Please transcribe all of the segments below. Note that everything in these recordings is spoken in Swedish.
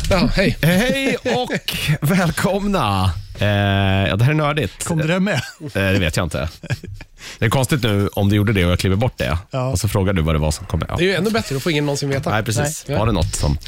Ja, hej. Hej och välkomna. Det här är nördigt. Kom det med? Det vet jag inte. Det är konstigt nu om du gjorde det och jag kliver bort det. Ja. Och så frågar du vad det var som kom med. Ja. Det är ju ännu bättre, då får ingen någonsin veta. Nej, precis. Nej. Var det något som...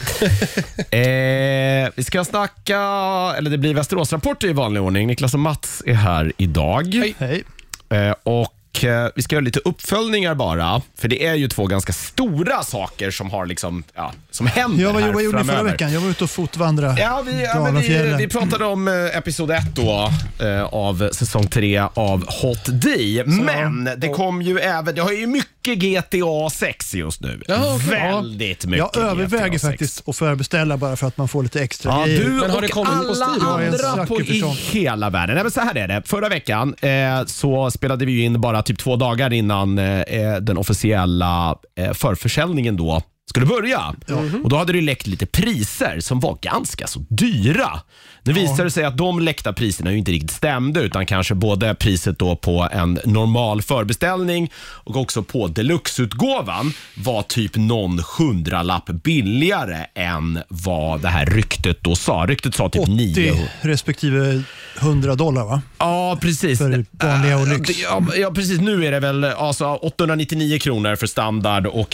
vi ska snacka... Eller det blir Västerås-rapport i vanlig ordning. Niklas och Mats är här idag. Hej. Och vi ska göra lite uppföljningar bara. För det är ju två ganska stora saker som har liksom... Ja, som händer här Vad gjorde ni förra framöver. veckan? Jag var ute och fotvandra. Vi pratade om episod 1 då av säsong 3 av Hot D. Men det kom ju även, det har ju mycket GTA 6 just nu. Ja, okay. Väldigt mycket. Jag överväger GTA 6. faktiskt att förbeställa bara för att man får lite extra Ja, grejer. du Men har det och kommit på alla Steam? andra på i hela världen. Nej, men så här är det. Förra veckan så spelade vi ju in bara typ 2 dagar innan den officiella förförsäljningen då skulle börja. Och då hade det läckt lite priser som var ganska så dyra. Nu visade det sig att de läckta priserna ju inte riktigt stämde, utan kanske både priset då på en normal förbeställning och också på deluxe-utgåvan var typ någon 100-lapp billigare än vad det här ryktet då sa. Ryktet sa typ 900 respektive $100 va? Ja, precis. För vanliga och lyx. Ja, precis. Nu är det väl alltså 899 kronor för standard och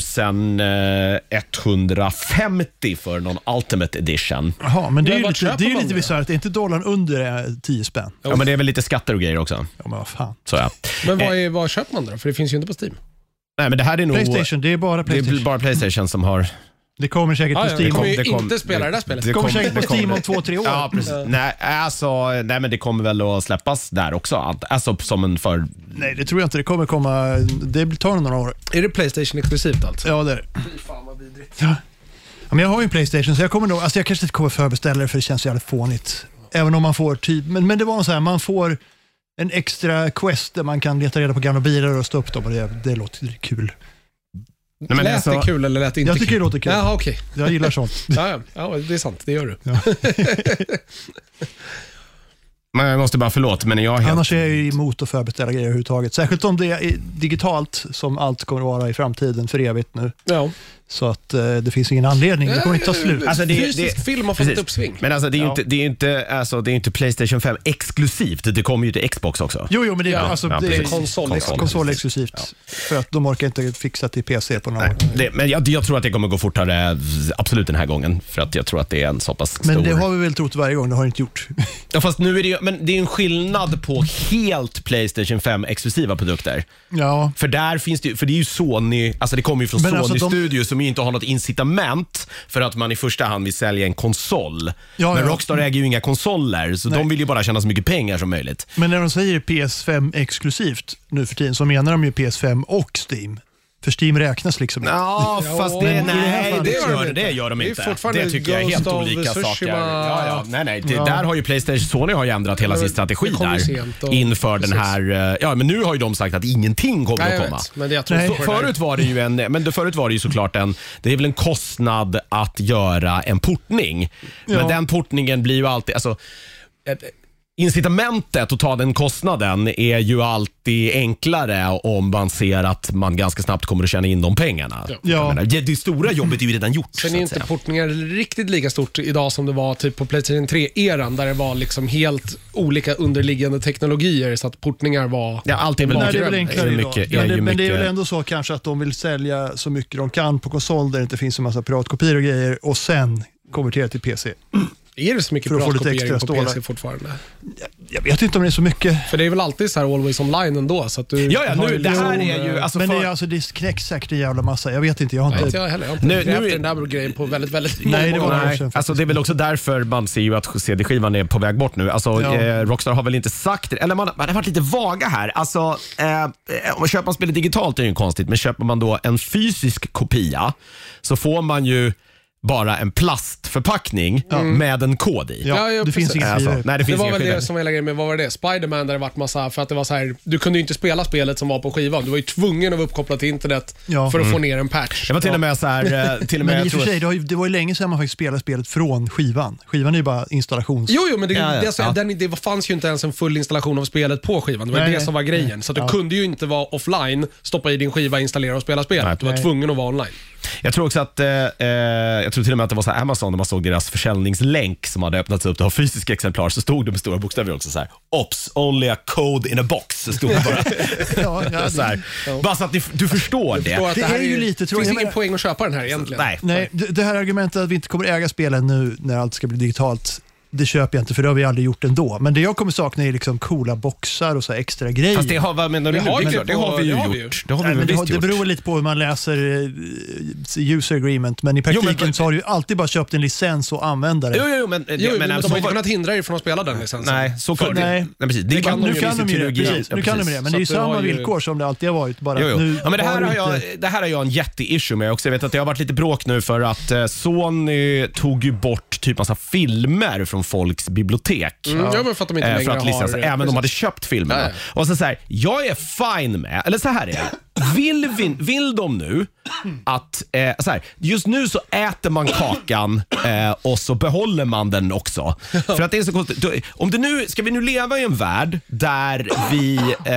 1150 för någon Ultimate Edition. Jaha, men det är ju vart lite, köper det är ju man lite det? bisarrt. Det är inte dollarn under 10 spänn. Ja, men det är väl lite skatter och grejer också. Ja, men vad fan. Så ja. Men vad köper man då? För det finns ju inte på Steam. Nej, men det här är nog... PlayStation, det är bara Det PlayStation. är bara PlayStation som har... Det kommer säkert på Ja, Steam. det kommer ju det kom- inte spela det där spelet. Det kommer säkert på Steam om 2-3 år. Ja, precis. Nej, men det kommer väl att släppas där också. Alltså som en för... Nej, det tror jag inte. Det kommer komma... Det tar några år. Är det PlayStation exklusivt alltså? Ja, det är det. Fy fan vad vidrigt. Ja, men jag har ju en PlayStation så jag kommer nog... Alltså jag kanske inte kommer förbeställa det för det känns jävligt fånigt. Även om man får typ... Men det var så här, man får en extra quest där man kan leta reda på gamla bilar och stå upp dem och det låter kul. Nej, men Lät alltså, det kul eller lät det inte Jag tycker kul? det låter kul. Jaha, okej. Jag gillar sånt. Ja, det är sant. Det gör du. men jag måste bara förlåt, men jag är helt... Annars är jag ju emot att förbeställa grejer överhuvudtaget. Särskilt om det är digitalt som allt kommer att vara i framtiden för evigt nu. Ja. Så att det finns ingen anledning. Det kommer inte ta slut. Alltså, Fysisk film har fått ett uppsving. Men alltså det är ju inte PlayStation 5 exklusivt. Det kommer ju till Xbox också. Jo, men det är, alltså, det är precis. konsol exklusivt. För att de orkar inte fixa till PC på några år. Men jag tror att det kommer gå fortare absolut den här gången. För att jag tror att det är en så pass stor... Men det har vi väl trott varje gång, det har det inte gjort. Ja, fast nu är det ju, men det är en skillnad på helt PlayStation 5 exklusiva produkter. Ja. För där finns det, för det är ju Sony, alltså det kommer ju från Men Sony alltså Studio som ju inte har något incitament för att man i första hand vill sälja en konsol. Ja, men ja. Rockstar äger ju inga konsoler, så de vill ju bara tjäna så mycket pengar som möjligt. Men när de säger PS5 exklusivt nu för tiden så menar de ju PS5 och Steam. För Steam räknas liksom inte. Ja, fast men i det här fallet det gör de Det är inte. fortfarande Det tycker jag är helt Ghost of olika Tsushima. saker. Nej. Där har ju PlayStation, Sony har ju ändrat hela sin strategi det kommer ju där sent och- inför den här. Ja, men nu har ju de sagt att ingenting kommer Nej, att jag komma. vet. Men jag tror Nej. så på det där. Förut var det ju såklart det är väl en kostnad att göra en portning. Men Ja. den portningen blir ju alltid, alltså incitamentet att ta den kostnaden är ju alltid enklare om man ser att man ganska snabbt kommer att tjäna in de pengarna. Ja. Jag menar, det stora jobbet är ju redan gjort. Sen så är att inte säga. portningar riktigt lika stort idag som det var typ på PlayStation 3-eran där det var liksom helt olika underliggande teknologier så att portningar var... Ja, allt är väl Nej, det är väl mycket, enklare mycket, idag. är ju Men det är mycket- väl ändå så kanske att de vill sälja så mycket de kan på konsol där det inte finns en massa piratkopior och grejer och sen konvertera till PC. Är det så mycket För att få lite piratkopiering extra på stålar. PC fortfarande? Jag vet inte om det är så mycket. För det är väl alltid så här always online ändå så att du... Ja, har nu, ju det här liksom, är ju... Alltså Men det för, är alltså det knäcks säkert en jävla massa. Jag vet inte, jag har Nej, inte... inte jag heller. Jag har inte Nu- grävt nu- i den där grejen på väldigt, väldigt Nej, det var många år. det sedan. alltså det är väl också därför man ser ju att CD-skivan är på väg bort nu. Alltså, Ja. Rockstar har väl inte sagt det, eller man har varit lite vaga här. Alltså, om man köper spelet digitalt är det ju konstigt, men köper man då en fysisk kopia så får man ju bara en plastförpackning med en kod i. Ja, Ja, det finns precis. inga Alltså, skrivare. nej, det Det finns var inga väl skillnader. det som var hela grejen med, vad var det? Spider-Man där det vart massa, för att det var så här, du kunde ju inte spela spelet som var på skivan. Du var ju tvungen att vara uppkopplad till internet Ja. för att få ner en patch. Det var till och med så här, till och med Men i jag och för tror sig, det var ju länge sedan man faktiskt spelade spelet från skivan. Skivan är ju bara installations... Jo, men det, Ja, ja, det, alltså, ja. det fanns ju inte ens en full installation av spelet på skivan. Det var Nej, det nej. som var grejen. Så att du Ja. kunde ju inte vara offline, stoppa i din skiva, installera och spela spelet. Nej. Du var tvungen att vara online. Jag tror också att jag tror till och med att det var så här Amazon när man såg deras försäljningslänk som hade öppnats upp, det har fysiska exemplar, så stod det med stora bokstäver också så här: Ops, only a code in a box, stod det bara. Så här. Bara så att du förstår det. Det är ju lite tråkigt. Det finns ingen poäng att köpa den här egentligen. Nej, det här argumentet att vi inte kommer äga spelen nu när allt ska bli digitalt, det köper jag inte, för det har vi aldrig gjort ändå. Men det jag kommer sakna är liksom coola boxar och så extra grejer. Fast det har vi ju gjort. Det beror lite på hur man läser user agreement, men i praktiken så har du ju alltid bara köpt en licens och använda det. Men de har inte kunnat hindra er från att spela den licensen. Nej, så kan nej. Precis. Nu kan de ju det, men det är ju samma villkor som det alltid har varit. Bara nu men det här har jag en jätteissue med också. Jag vet att det har varit lite bråk nu för att Sony tog ju bort typ massa filmer från folks bibliotek. Men för att de inte längre har... Även de hade köpt filmerna. Nej. Och så här, jag är fine med, eller så här är det. Vill de nu att så här, just nu så äter man kakan och så behåller man den också. För att det är så konstigt. Om det nu, ska vi nu leva i en värld där vi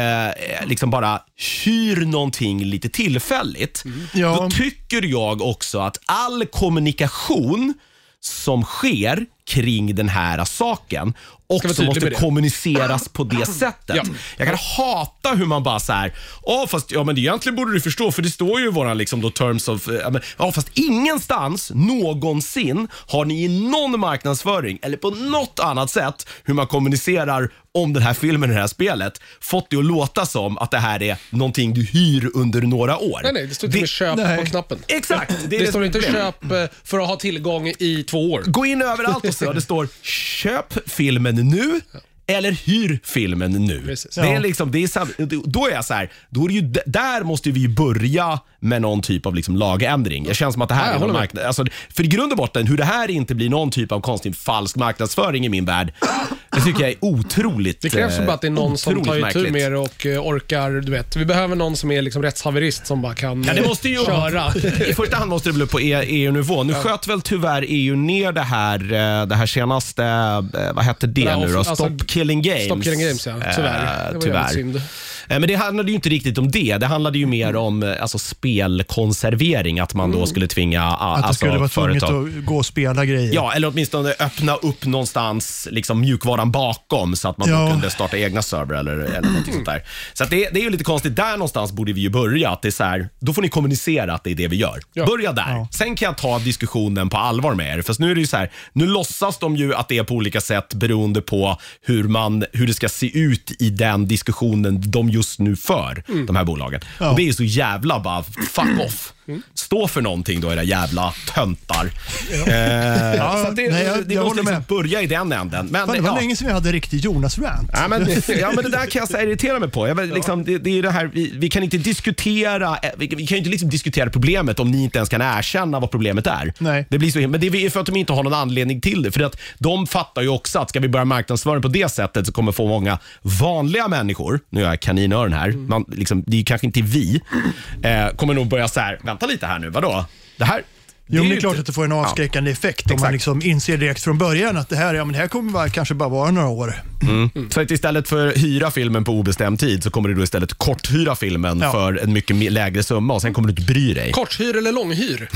liksom bara hyr någonting lite tillfälligt, då tycker jag också att all kommunikation som sker kring den här saken också måste kommuniceras på det sättet. Jag kan hata hur man bara så här, fast men egentligen borde du förstå, för det står ju våra liksom då terms of, fast ingenstans någonsin har ni i någon marknadsföring eller på något annat sätt hur man kommunicerar om den här filmen, det här spelet, fått det att låta som att det här är någonting du hyr under några år. Nej, det står inte med köp på knappen. Exakt. Det står inte köp för att ha tillgång i 2 år. Gå in överallt och så det står köp filmen nu eller hyr filmen nu. Precis. Det är liksom, då är jag så här, då är det ju, där måste vi ju börja med någon typ av liksom lagändring. Jag känner som att det här är någon marknad, alltså, för i grund och botten hur det här inte blir någon typ av konstig falsk marknadsföring i min värld, det tycker jag är otroligt. Det krävs bara att det är någon som tar itu med det och orkar, du vet. Vi behöver någon som är liksom rättshaverist som bara kan det måste ju köra. I första hand måste det bli upp på EU-nivå. Nu sköt väl tyvärr EU ner det här senaste, vad hette det nu då? Stop Killing Games. Stop Killing Games, ja. Tyvärr. Det var synd. Men det handlade ju inte riktigt om det. Det handlade ju mer om spelkonservering, att man då skulle tvinga att det skulle vara tvunget att gå och spela grejer. Ja, eller åtminstone öppna upp någonstans liksom mjukvaran bakom så att man då kunde starta egna server eller något sånt där. Så att det är ju lite konstigt. Där någonstans borde vi ju börja. Att det är så här, då får ni kommunicera att det är det vi gör. Börja där. Sen kan jag ta diskussionen på allvar med er. För nu är det ju så här, nu låtsas de ju att det är på olika sätt beroende på hur det ska se ut i den diskussionen de just nu för de här bolagen. Och det är ju så jävla bara fuck off. Stå för någonting då, era jävla töntar. Så att det måste liksom börja i den änden. Men det var länge sedan jag hade riktigt Jonas-rant. Men det där kan jag så irritera mig på. Liksom, det är det här, vi kan inte diskutera, vi kan ju inte liksom diskutera problemet om ni inte ens kan erkänna vad problemet är. Nej. Det blir så, men det är för att de inte har någon anledning till det. För att de fattar ju också att ska vi börja marknadsföra på det sättet så kommer få många vanliga människor, nu är jag kaninöron här, man, liksom, det är kanske inte vi, kommer nog börja så här, vänta lite här nu, vadå? Det här... Det är klart att det får en avskräckande effekt om man liksom inser direkt från början att det här kommer kanske bara vara några år. Så att istället för hyra filmen på obestämd tid så kommer du då istället korthyra filmen för en mycket lägre summa och sen kommer du inte bry dig. Korthyr eller långhyr?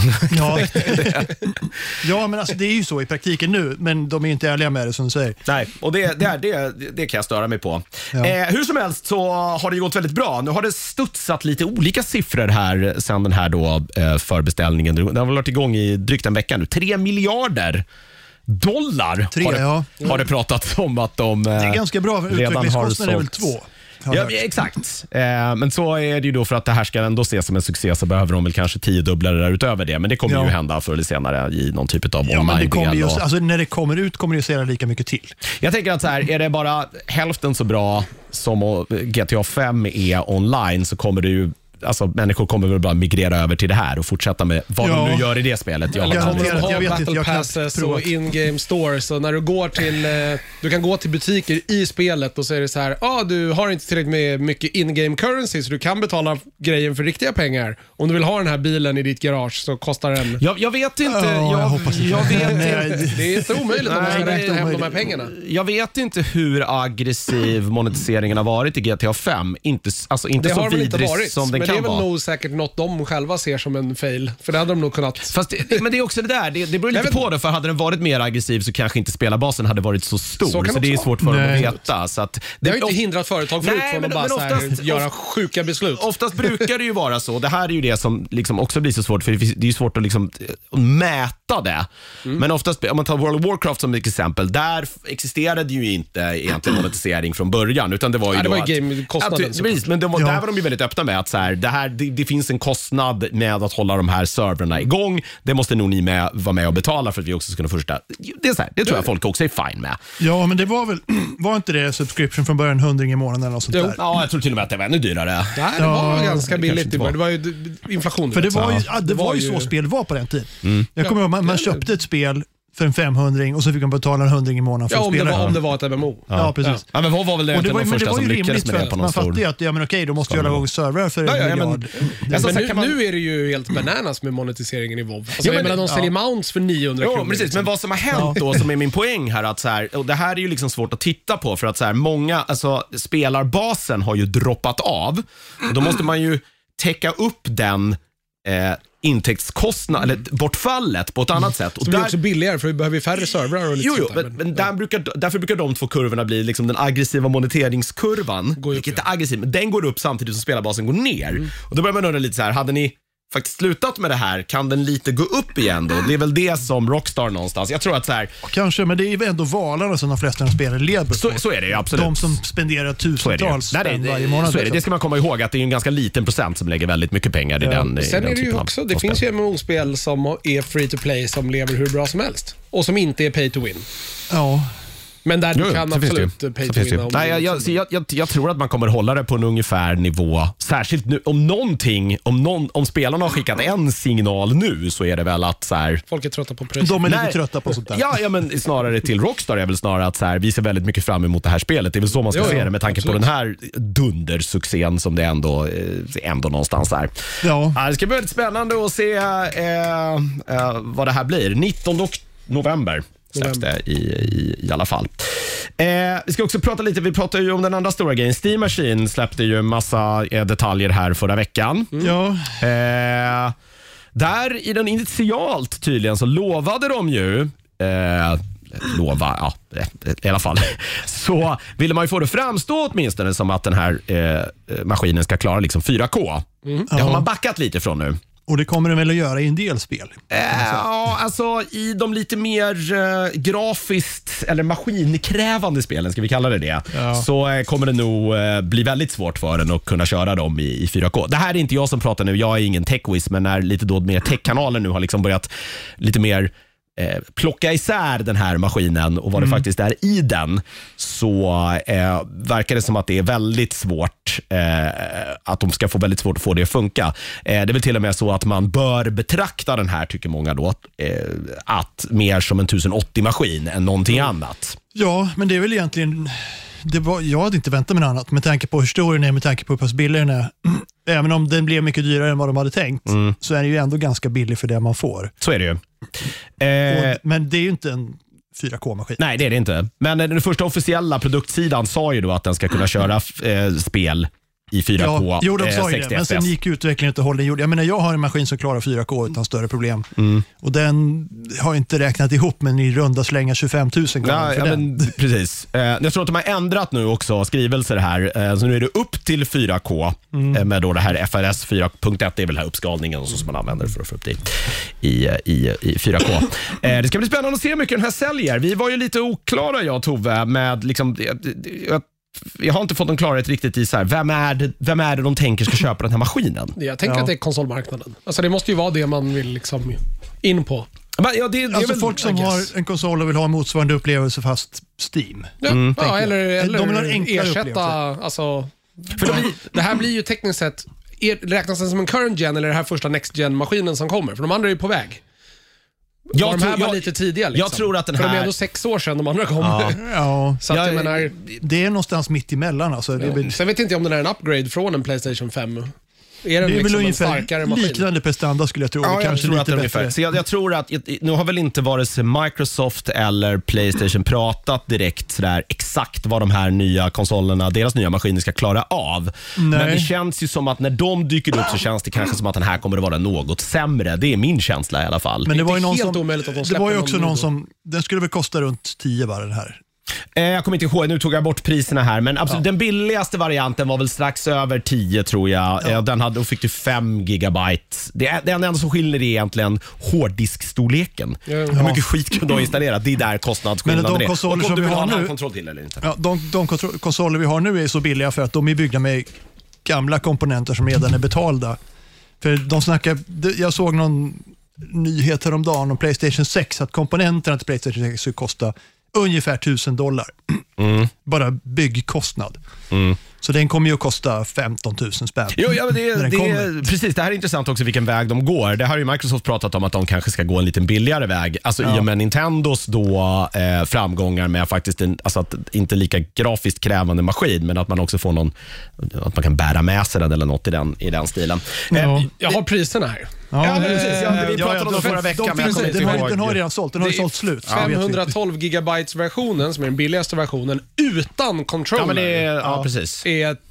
Men alltså det är ju så i praktiken nu, men de är inte ärliga med det som du säger. Nej, och det kan jag störa mig på. Hur som helst så har det ju gått väldigt bra. Nu har det studsat lite olika siffror här sen den här då förbeställningen. Det har väl varit igång i drygt en vecka nu. 3 miljarder dollar har det pratats om att de det är ganska bra, utvecklingskostnaden är väl 2. Ja, exakt. Men så är det ju då, för att det här ska ändå ses som en succé så behöver de väl kanske 10-dubbla det där utöver det. Men det kommer ju hända förr eller senare i någon typ av online-del. Alltså när det kommer ut kommer det säga lika mycket till. Jag tänker att så här, är det bara hälften så bra som GTA 5 är online så kommer det ju, alltså människor kommer väl bara migrera över till det här och fortsätta med vad de nu gör i det spelet. Kommer de ha battle passes och in-game stores, så när du går till du kan gå till butiker i spelet och så är det så här, du har inte tillräckligt med mycket in-game currency så du kan betala grejen för riktiga pengar. Om du vill ha den här bilen i ditt garage så kostar den... Jag vet inte. Jag vet inte. Det är så omöjligt om man ska räkna hem de här pengarna. Jag vet inte hur aggressiv monetiseringen har varit i GTA 5. Inte så vidrig som den det är väl vara. nog säkert något de själva ser som en fail. För det hade de nog kunnat... Fast men det är också det där, det beror lite på det, för hade den varit mer aggressiv så kanske inte spelarbasen hade varit så stor. Så det är svårt för dem att veta. Så att det har ju inte hindrat företag förut från att bara oftast, göra sjuka beslut. Oftast brukar det ju vara så. Det här är ju det som liksom också blir så svårt, för det är ju svårt att liksom mäta det. Men oftast, om man tar World of Warcraft som ett exempel, där existerade ju inte egentligen monetisering från början, utan det var ju det var ju game-kostnaden. Men där var de ju väldigt öppna med att så här, det finns en kostnad med att hålla de här servrarna igång. Det måste nog ni vara med och betala för att vi också ska kunna fortsätta. Det är så här, det tror jag folk också är fine med. Ja, men det var inte det subscription från början 100 i månaden eller något sånt där? Ja, jag tror till och med att det var ännu dyrare. Nej, det var ganska billigt. Det var ju inflation. För det var ju så spel var på den tiden. Jag kommer ihåg, man köpte ett spel för en 500 och så fick man betala en 100 i månaden för att spela. Om det var ett MMO. Ja, precis. Ja, men vad var väl det var de första som lyckades med det på någon man stor... fattar ju att, ja men okej, då måste jag göra igång servrar för en miljard. Men nu är det ju helt bananas med monetiseringen i WoW. Alltså, jag menar, de säljer mounts för 900 kronor. Precis, liksom. Men vad som har hänt då, som är min poäng här, att så här, och det här är ju liksom svårt att titta på, för att så här, många, alltså spelarbasen har ju droppat av, och då måste man ju täcka upp den intäktskostnad eller bortfallet på ett annat sätt. Och så blir det också billigare, för vi behöver färre servrar och lite men därför brukar de två kurvorna bli liksom den aggressiva moneteringskurvan, vilket är aggressiv, men den går upp samtidigt som spelarbasen går ner. Och då börjar man undra lite så här, hade ni faktiskt slutat med det här, kan den lite gå upp igen då? Det är väl det som Rockstar någonstans. Jag tror att så här... Kanske, men det är ju ändå valarna som de flesta spelare lever på. Så är det ju, absolut. De som spenderar tusentals spänn varje månad. Så är det. Det ska man komma ihåg, att det är en ganska liten procent som lägger väldigt mycket pengar i den. Sen är det ju också, det finns ju MMO-spel som är free to play som lever hur bra som helst. Och som inte är pay to win. Ja. Men där du kan absolut pay to win. Nej, jag tror att man kommer hålla det på en ungefär nivå. Särskilt nu, om spelarna har skickat en signal nu, så är det väl att så här, folk är trötta på press. De är lite trötta på sånt där. Ja, men snarare till Rockstar är väl snarare att så här, vi ser väldigt mycket fram emot det här spelet. Det är väl så man ska se det, med tanke på den här dundersuccén som det ändå någonstans är. Ja. Det ska bli väldigt spännande att se vad det här blir. 19 november. Släpps det i alla fall. Vi ska också prata lite, vi pratar ju om den andra stora grejen. Steam Machine släppte ju en massa detaljer här förra veckan. Ja. Där i den initialt tydligen så lovade de ju i alla fall, så ville man ju få det framstå åtminstone som att den här maskinen ska klara liksom 4K. Det har man backat lite från nu. Och det kommer den väl att göra i en del spel? Ja, alltså i de lite mer grafiskt eller maskinkrävande spelen, ska vi kalla det, så kommer det nog bli väldigt svårt för den att kunna köra dem i 4K. Det här är inte jag som pratar nu, jag är ingen techwiz, men när lite då mer techkanaler nu har liksom börjat lite mer plocka isär den här maskinen och vad det faktiskt är i den, så verkar det som att det är väldigt svårt, att de ska få väldigt svårt att få det att funka. Det är väl till och med så att man bör betrakta den här, tycker många då, att mer som en 1080-maskin än någonting annat. Ja, men det är väl egentligen... jag hade inte väntat mig något annat med tanke på hur stor den är, med tanke på hur pass billig den är. Även om den blev mycket dyrare än vad de hade tänkt, så är den ju ändå ganska billig för det man får. Så är det ju. Men det är ju inte en 4K-maskin. Nej, det är det inte. Men den första officiella produktsidan sa ju då att den ska kunna köra spel i 4K. Jo, de sa ju det, men sen gick utvecklingen inte hållen. Jag menar, jag har en maskin som klarar 4K utan större problem. Och den har inte räknat ihop, men i runda slänga 25 000 men, precis. Jag tror att de har ändrat nu också skrivelser här. Så nu är det upp till 4K med då det här FRS 4.1. Det är väl här uppskalningen och så som man använder för att få upp det i 4K. Det ska bli spännande att se hur mycket den här säljer. Vi var ju lite oklara, jag och Tove, med liksom... Jag har inte fått någon klarhet riktigt i så här, vem är det de tänker ska köpa den här maskinen? Jag tänker att det är konsolmarknaden. Alltså det måste ju vara det man vill liksom in på. Men, det alltså väl, folk som har en konsol och vill ha en motsvarande upplevelse fast Steam. Eller de vill ha en ersätta, alltså, det här blir ju tekniskt sett, räknas den som en current gen eller det här första next gen maskinen som kommer? För de andra är ju på väg. De här var lite tidiga liksom. Jag tror att den här... För de är ändå 6 år sedan de andra kom. Så att jag menar... Det är någonstans mitt emellan. Alltså. Sen vet inte jag om den är en upgrade från en PlayStation 5. är den Det är väl liksom en ungefär starkare maskin. liknande prestanda skulle jag tro. Ja, Kanske jag tror lite att det är bättre. ungefär. Så jag tror att, nu har väl inte vare sig Microsoft eller PlayStation pratat direkt sådär exakt vad de här nya konsolerna, deras nya maskiner ska klara av. Men det känns ju som att när de dyker upp så känns det kanske som att den här kommer att vara något sämre. Det är min känsla i alla fall. Men det var ju någon helt som, omöjligt att de det släpper var ju någon också nu någon då. som, den skulle väl kosta runt 10 bara den här. Jag kommer inte ihåg, nu tog jag bort priserna här, men absolut, den billigaste varianten var väl strax över 10 tror jag. Då fick du 5 gigabyte. Det enda som skiljer är egentligen hårddisksstorleken. Hur mycket skit kan du ha installerat? Det är där kostnadsskillnaden Men de är. konsoler Och om som du vi vill har ha en nu- kontroll till eller inte. Ja, de konsoler vi har nu är så billiga för att de är byggda med gamla komponenter som redan är betalda. För de snackar, jag såg någon nyhet häromdagen om PlayStation 6 att komponenterna till PlayStation 6 skulle kosta ungefär $1,000. Bara byggkostnad. Så den kommer ju att kosta 15 000 spänn. Jo, ja, Precis. det här är intressant också vilken väg de går. Det här har ju Microsoft pratat om att de kanske ska gå en liten billigare väg. Alltså i och med Nintendos då framgångar med faktiskt alltså att inte lika grafiskt krävande maskin, men att man också får någon, att man kan bära med sig den eller något i den stilen. Jag har priserna här. Ja, precis. Vi pratade om det förra veckan, men jag kommer inte ihåg. Den har redan sålt, den har sålt slut. 512 gigabytes versionen som är den billigaste versionen utan controller. Ja, men det precis.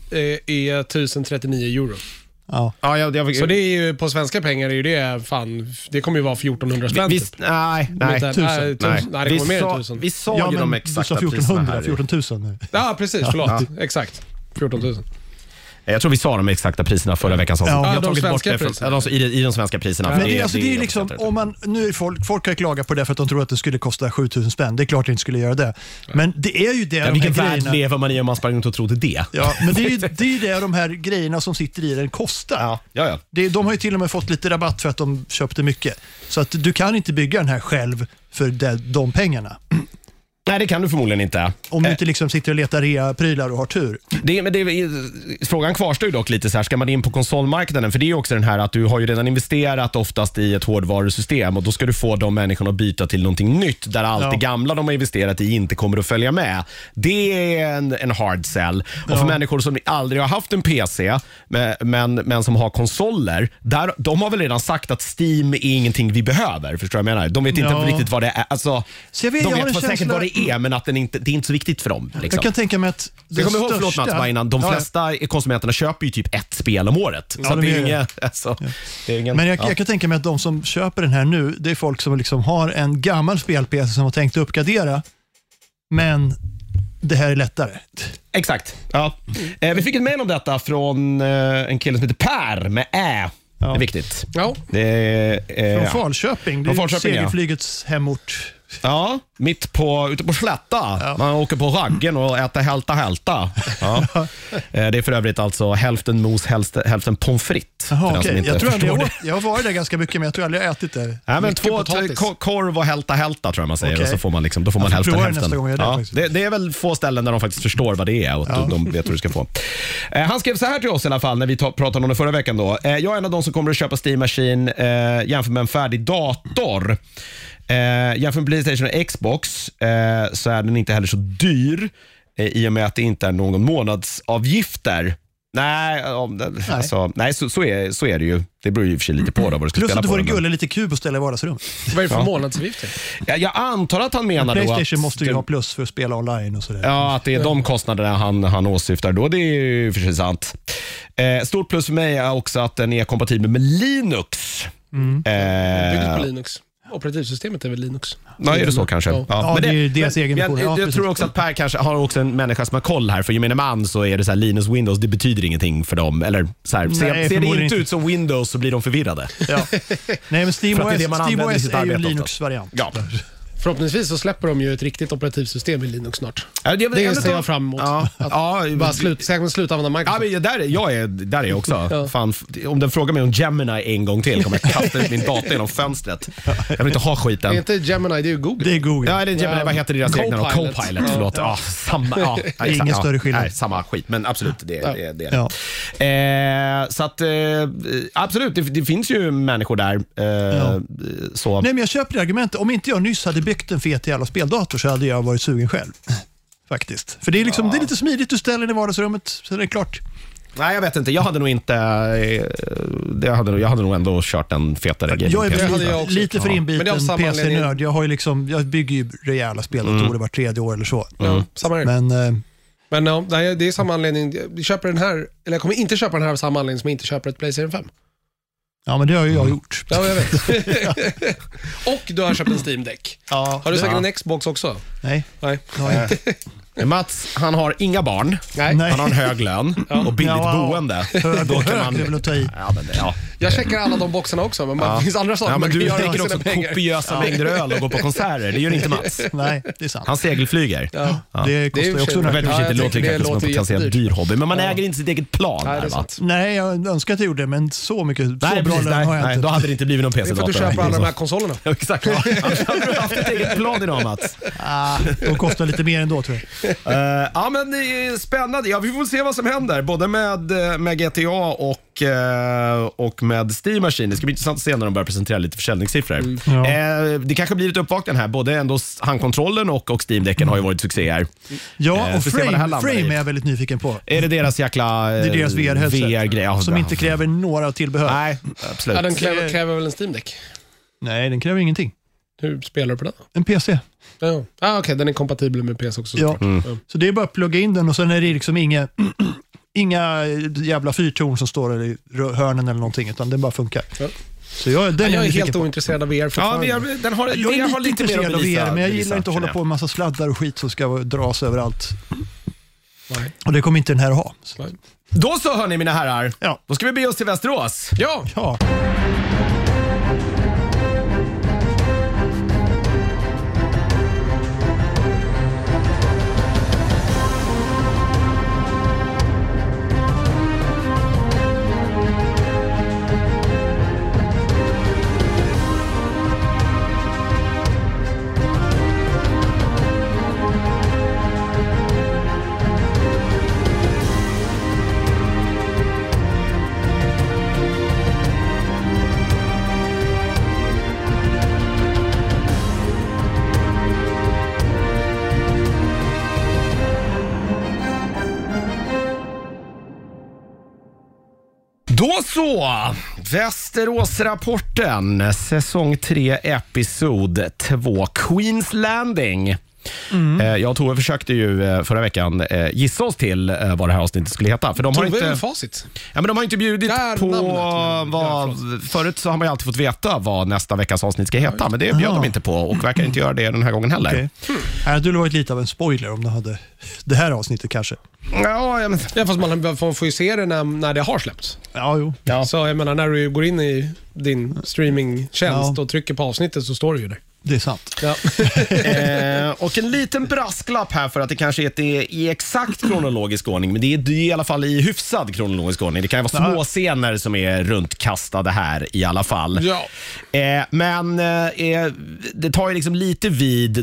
är 1039 euro. Ja. Så det är ju på svenska pengar är ju det det kommer ju vara 1400 spänn. Nej, Nej, det kommer mer än 1000. Vi sa ju de exakta du sa 1400, priserna 14 000 nu. Ja, precis, förlåt. Exakt. 14 000. Jag tror vi sa de exakta priserna förra veckan. Jag har de tagit bort svenska det priserna. i de svenska priserna. Men det är liksom, om man, nu är folk har klagat på det för att de tror att det skulle kosta 7 000 spänn. Det är klart det inte skulle göra det. Men det är ju det vilken värld lever man i om man sprang runt och trodde det? Ja, men det är ju det de här grejerna som sitter i den kostar. Ja. De har ju till och med fått lite rabatt för att de köpte mycket. Så att du kan inte bygga den här själv för de pengarna. Nej, det kan du förmodligen inte. Om du inte liksom sitter och letar rea-prylar och har tur. Frågan kvarstår ju dock lite så här, ska man in på konsolmarknaden? För det är ju också den här att du har ju redan investerat oftast i ett hårdvarusystem och då ska du få de människorna att byta till någonting nytt där allt det gamla de har investerat i inte kommer att följa med. Det är en hard sell. Och för människor som aldrig har haft en PC men som har konsoler, de har väl redan sagt att Steam är ingenting vi behöver, förstår jag menar? De vet inte riktigt vad det är. Alltså, de vet säkert vad det är, men att det är inte så viktigt för dem. Liksom. Jag kan tänka mig att jag kommer ihåg, förlåt Mats, bara innan, de flesta konsumenterna köper ju typ ett spel om året. Så det är ingen, men jag kan tänka mig att de som köper den här nu, det är folk som liksom har en gammal spel-PC som har tänkt uppgradera, men det här är lättare. Exakt. Ja. Vi fick ett mejl om detta från en kille som heter Per med Ä. Det är viktigt. Ja. Från Falköping. Det är segelflygets hemort. Ja, ute på Slätta. Man åker på raggen och äter hälta. Ja. Det är för övrigt alltså hälften mos, hälften pommes frites. Jaha, okay. Jag har varit där ganska mycket, men jag tror aldrig jag har ätit det. Ja, men 2 korv och hälta tror jag man säger. Okay. Och så får man då får man hälften. Nästa gång det är väl få ställen där de faktiskt förstår vad det är och de vet hur du ska få. Han skrev så här till oss i alla fall när vi pratade om det förra veckan då. Jag är en av de som kommer att köpa Steam Machine jämfört med en färdig dator. Jämfört med PlayStation och Xbox så är den inte heller så dyr i och med att det inte är någon månadsavgifter. Nej, så är det ju. Det beror ju i och för sig lite på då, vad du ska plus spela att du på. får en gulle lite kub och ställa i vardagsrummet. Vad är det för månadsavgifter? Jag antar att han menar PlayStation då PlayStation måste ju ha plus för att spela online och sådär. Ja, att det är de kostnaderna han åsyftar då. Det är ju för sig sant. Stort plus för mig är också att den är kompatibel med Linux. Byggt på Linux. Operativsystemet är väl Linux? Nej, är det så kanske? Ja, men det är deras egen version. Jag tror också att Per kanske har också en människa som har koll här. För gemene man så är det så här, Linux, Windows, det betyder ingenting för dem. Eller så här, ser det inte ut som Windows så blir de förvirrade. Ja. Nej, men SteamOS är ju en Linux-variant. Ja. Förhoppningsvis så släpper de ju ett riktigt operativsystem i Linux snart. Ja, det ser jag fram emot. Bara sluta anvilla Microsoft. Ja, där är jag också. Fan, om den frågar mig om Gemini en gång till kommer jag kasta ut min dator genom fönstret. Jag vill inte ha skiten. Det är inte Gemini, det är ju Google. Det är Google. Ja, det är Gemini. Vad heter deras egna då? Copilot, förlåt. Ja, samma. Ingen större skillnad. Nej, samma skit, men absolut, det är det. Så att, absolut, det finns ju människor där. Så. Nej, men jag köper det argumentet. Om inte jag nyss hade byggt en fet jävla speldator så hade jag varit sugen själv. Faktiskt. För det är, liksom, det är lite smidigt, du ställer den i vardagsrummet så det är klart. Nej, jag vet inte. Jag hade nog inte... Jag hade nog ändå kört en fetare grej. Jag är lite för inbiten PC-nörd. Jag bygger ju rejäla spelatorer var 3:e år eller så. Samma Men det är samma anledning. Jag kommer inte köpa den här av samma anledning som jag inte köper ett PlayStation 5. Ja, men det har ju jag gjort. Ja, jag vet. Och du har köpt en Steam Deck. Ja, har du säkert en Xbox också? Nej. Mats, han har inga barn. Nej. Han har en hög lön och billigt boende. Då kan man väl ta i. Jag checkar alla de boxarna också, men det finns andra saker men man du kan dricker göra också kopiösa mängder öl och går på konserter. Det gör inte Mats. Nej, det är sant. Han segelflyger. Det kostar ju också. Det låter som en potentiellt dyr hobby, men man äger inte sitt eget plan. Nej, jag önskar att jag gjorde, men så mycket. Så bra lön har jag inte. Då hade det inte blivit någon PC-dator. Det är för att du köper alla de här konsolerna. Exakt. Hade du haft ett eget plan idag, Mats? De kostar lite mer ändå, tror jag. Ja, men det är spännande. Ja, vi får se vad som händer. Både med GTA och med Steam Machine. Det ska bli intressant att se när de börjar presentera lite försäljningssiffror. Det kanske blir ett uppvaknande här. Både ändå handkontrollen och Steam-däcken har ju varit succéer. Ja, och Frame är jag väldigt nyfiken på. Är det deras jäkla det är deras VR-grej som inte kräver några tillbehör? Nej, absolut. Ja, den kräver väl en Steam-däck? Nej, den kräver ingenting. Hur spelar du på den? En PC. Okej, den är kompatibel med PC också. Ja. Så det är bara att plugga in den och sen är det liksom inga jävla fyrtorn som står i hörnen eller någonting, utan den bara funkar. Ja. Så jag är helt ointresserad av VR fortfarande. Ja, den har lite intresserad av VR, men jag gillar inte att hålla på med massa sladdar och skit som ska dras överallt. Nej. Och det kommer inte den här att ha. Då så, hör ni mina herrar. Ja. Då ska vi be oss till Västerås. Ja. Då så, Västeråsrapporten, säsong 3, episod 2, Queens Landing. Jag och Tove försökte ju förra veckan gissa oss till vad det här avsnittet skulle heta. För de har inte facit. Ja, men de har inte bjudit på förut så har man ju alltid fått veta vad nästa veckas avsnitt ska heta, men det bjöd de inte på och verkar inte göra det den här gången heller. Okay. Du varit lite av en spoiler om du hade det här avsnittet kanske. Ja, fast man får ju se det när det har släppts. Ja. Så jag menar, när du går in i din streamingtjänst och trycker på avsnittet så står det ju där. Det är sant. Ja. Och en liten brasklapp här för att det kanske inte är i exakt kronologisk ordning, men det är i alla fall i hyfsad kronologisk ordning. Det kan ju vara små scener som är runtkastade här i alla fall. Ja. Men det tar ju liksom lite vid